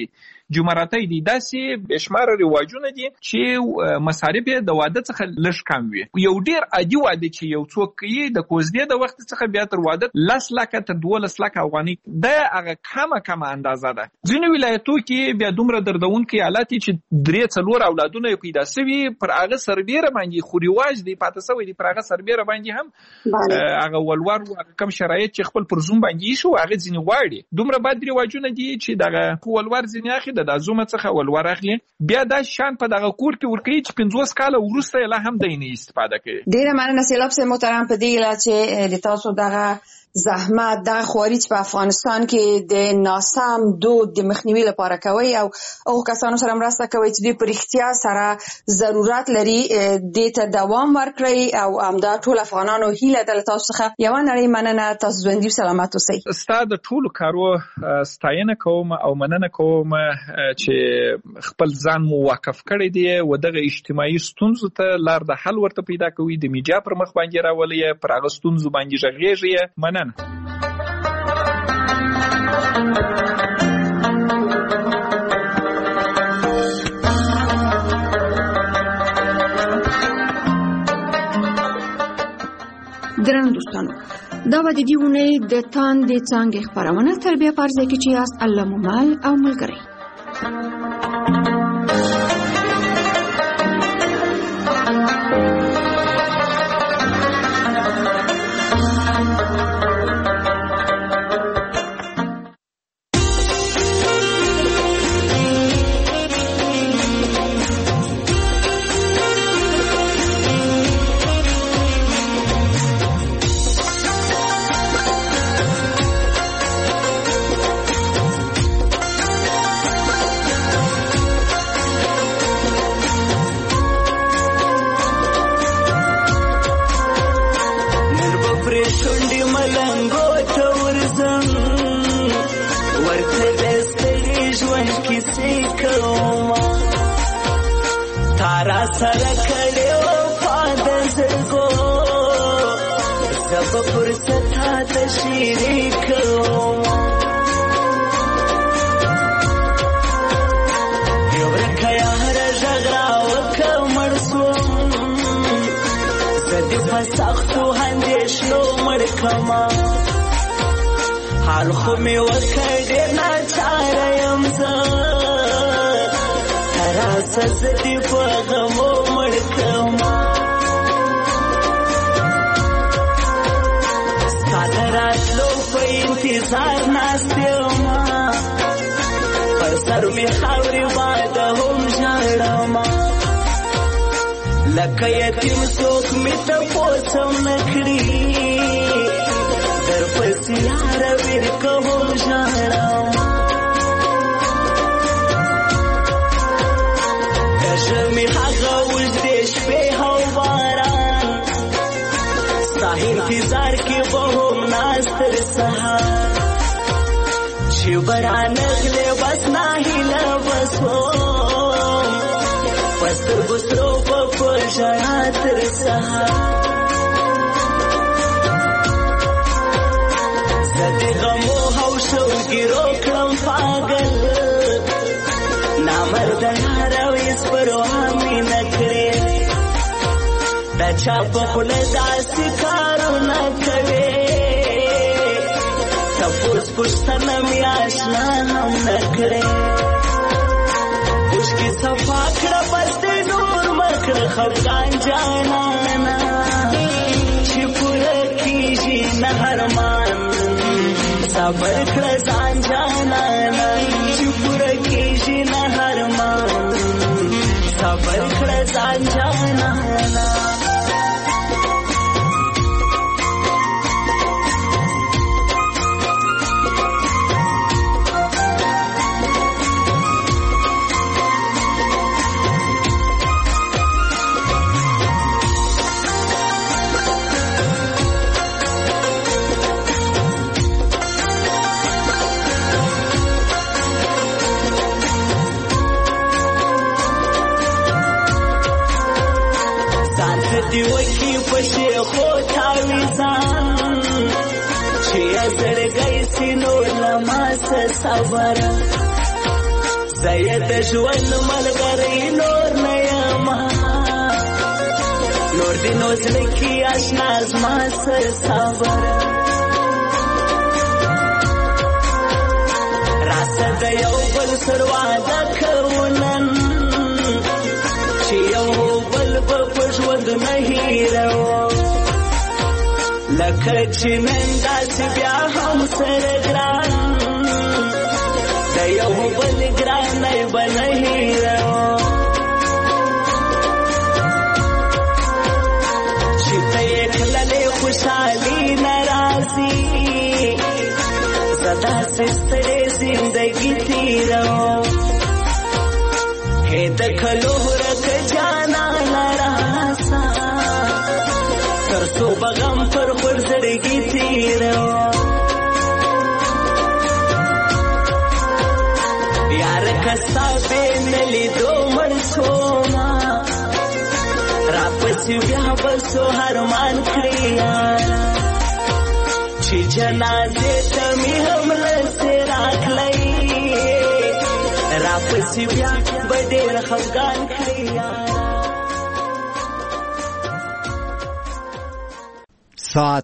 جمعراتي دي داسې بشمار رواجونه دي چې مصارف د واده څخه لږ کم وي. یو ډیر عادي واده چې یو څوک کوي د کوزدې د وخت څخه بیا تر واده 10 لک تر 12 لک افغاني د هغه کمه اندازه ده. ځینې ولایتو کې بیا دومره دردونکي حالات چې 3-4 اولادونه پیدا شوي پر هغه سربېره باندې خو رواج دی پاتې شوی دی پر هغه سربېره باندې هم هغه ولور کم شرایط چې خپل پر زوم باندې شو هغه ځینې غواړي. دومره بد رواجونه دي چې دغه ولور ځینې اخی د زوم څخه ولور اخلي بیا دا شان په دغه کور کې ورکوي چې 50 کاله وروسته لا هم د نه استفاده کوي. ډیره مننه سیلاب صاحب محترم په دې اله چې د تاسو دغه زحمت د خوارج په افغانستان کې د ناسم دود د مخنیوي لپاره کوي او کسانو سره مرسته کوي چې د پرختیا سره ضرورت لري د ته دوام ورکړي او همدا ټول افغانانو هیله د تاسو څخه یو نړۍ مننه. تاسو ژوندۍ سلامت اوسئ. ستاسو د ټولو کارو ستاینه کوم او مننه کوم چې خپل ځان مو واقف کړی دی و دغه اجتماعي ستونزو ته لار د حل ورته پیدا کوي د میډیا پر مخ باندې راولي پر هغه ستونزو باندې ژغېږي. مننه. ګرانو دوستانو دا به د دې اونۍ د تاندې څانګې خپرونه تر بیا په ځای کې چې یاست الله مو مل او ملګری. حال خو می وکړې نه چاره یم زه تراسه زه دې په غمو مړ کړمه ستا د راتلو په انتظار ناست یمه پر سر مې خاورې باده هم ژاړمه لکه یتیم څوک مې تپوس هم نه کړي درپسې یاره ویر کوم ژاړم د ژمي هغه اوږدې شپې او باران ستا انتظار کې به هم ناست تر سهار چې به رانغلې بس ناهیله به سوم په سترګو سرو به په ژړا تر سهار د غمو او شوګیرو کړم پاگل نامرد یاره ویس پروا مې نه کړې د چا په خوله داسې کارونه کوې تپوس پوښتنه مې اشنا هم نه کړې اوښکې صفا کړه بس دې نور مه کړه خفګان جانانه چې پوره کېږي نه ارمان صبر کړه ځان جانانه چې پوره کېږي نه ارمان صبر کړه ځان جانانه دی وکی پشی خوتا ویزان چی ازرگئی سینو لماس صبر زه د ژوند ملګری نور نه یمه نور دې نو زړه کې اشنا زما سر صبر راسه د یو بل سر واده کوو نن چې یو بل به په ژوند نه هیروو لکه چې نن داسې بیا هم سره ګران د یو بل ګرانی به نه هیروو چې ته یې کللې خوشحالي نه راځي زه داسې ستړې زندګي تېروم د کلو ورک جانانه راسه تر څو به غم پر خور زړګي تېروم یاره که ستا بې نه لیدو مړ شومه راپسې بیا به څو هرمان کړې یاره چې جنازې ته مې هم لسې راکړی راپسې بیا به ډېر خفګان کړې ساعت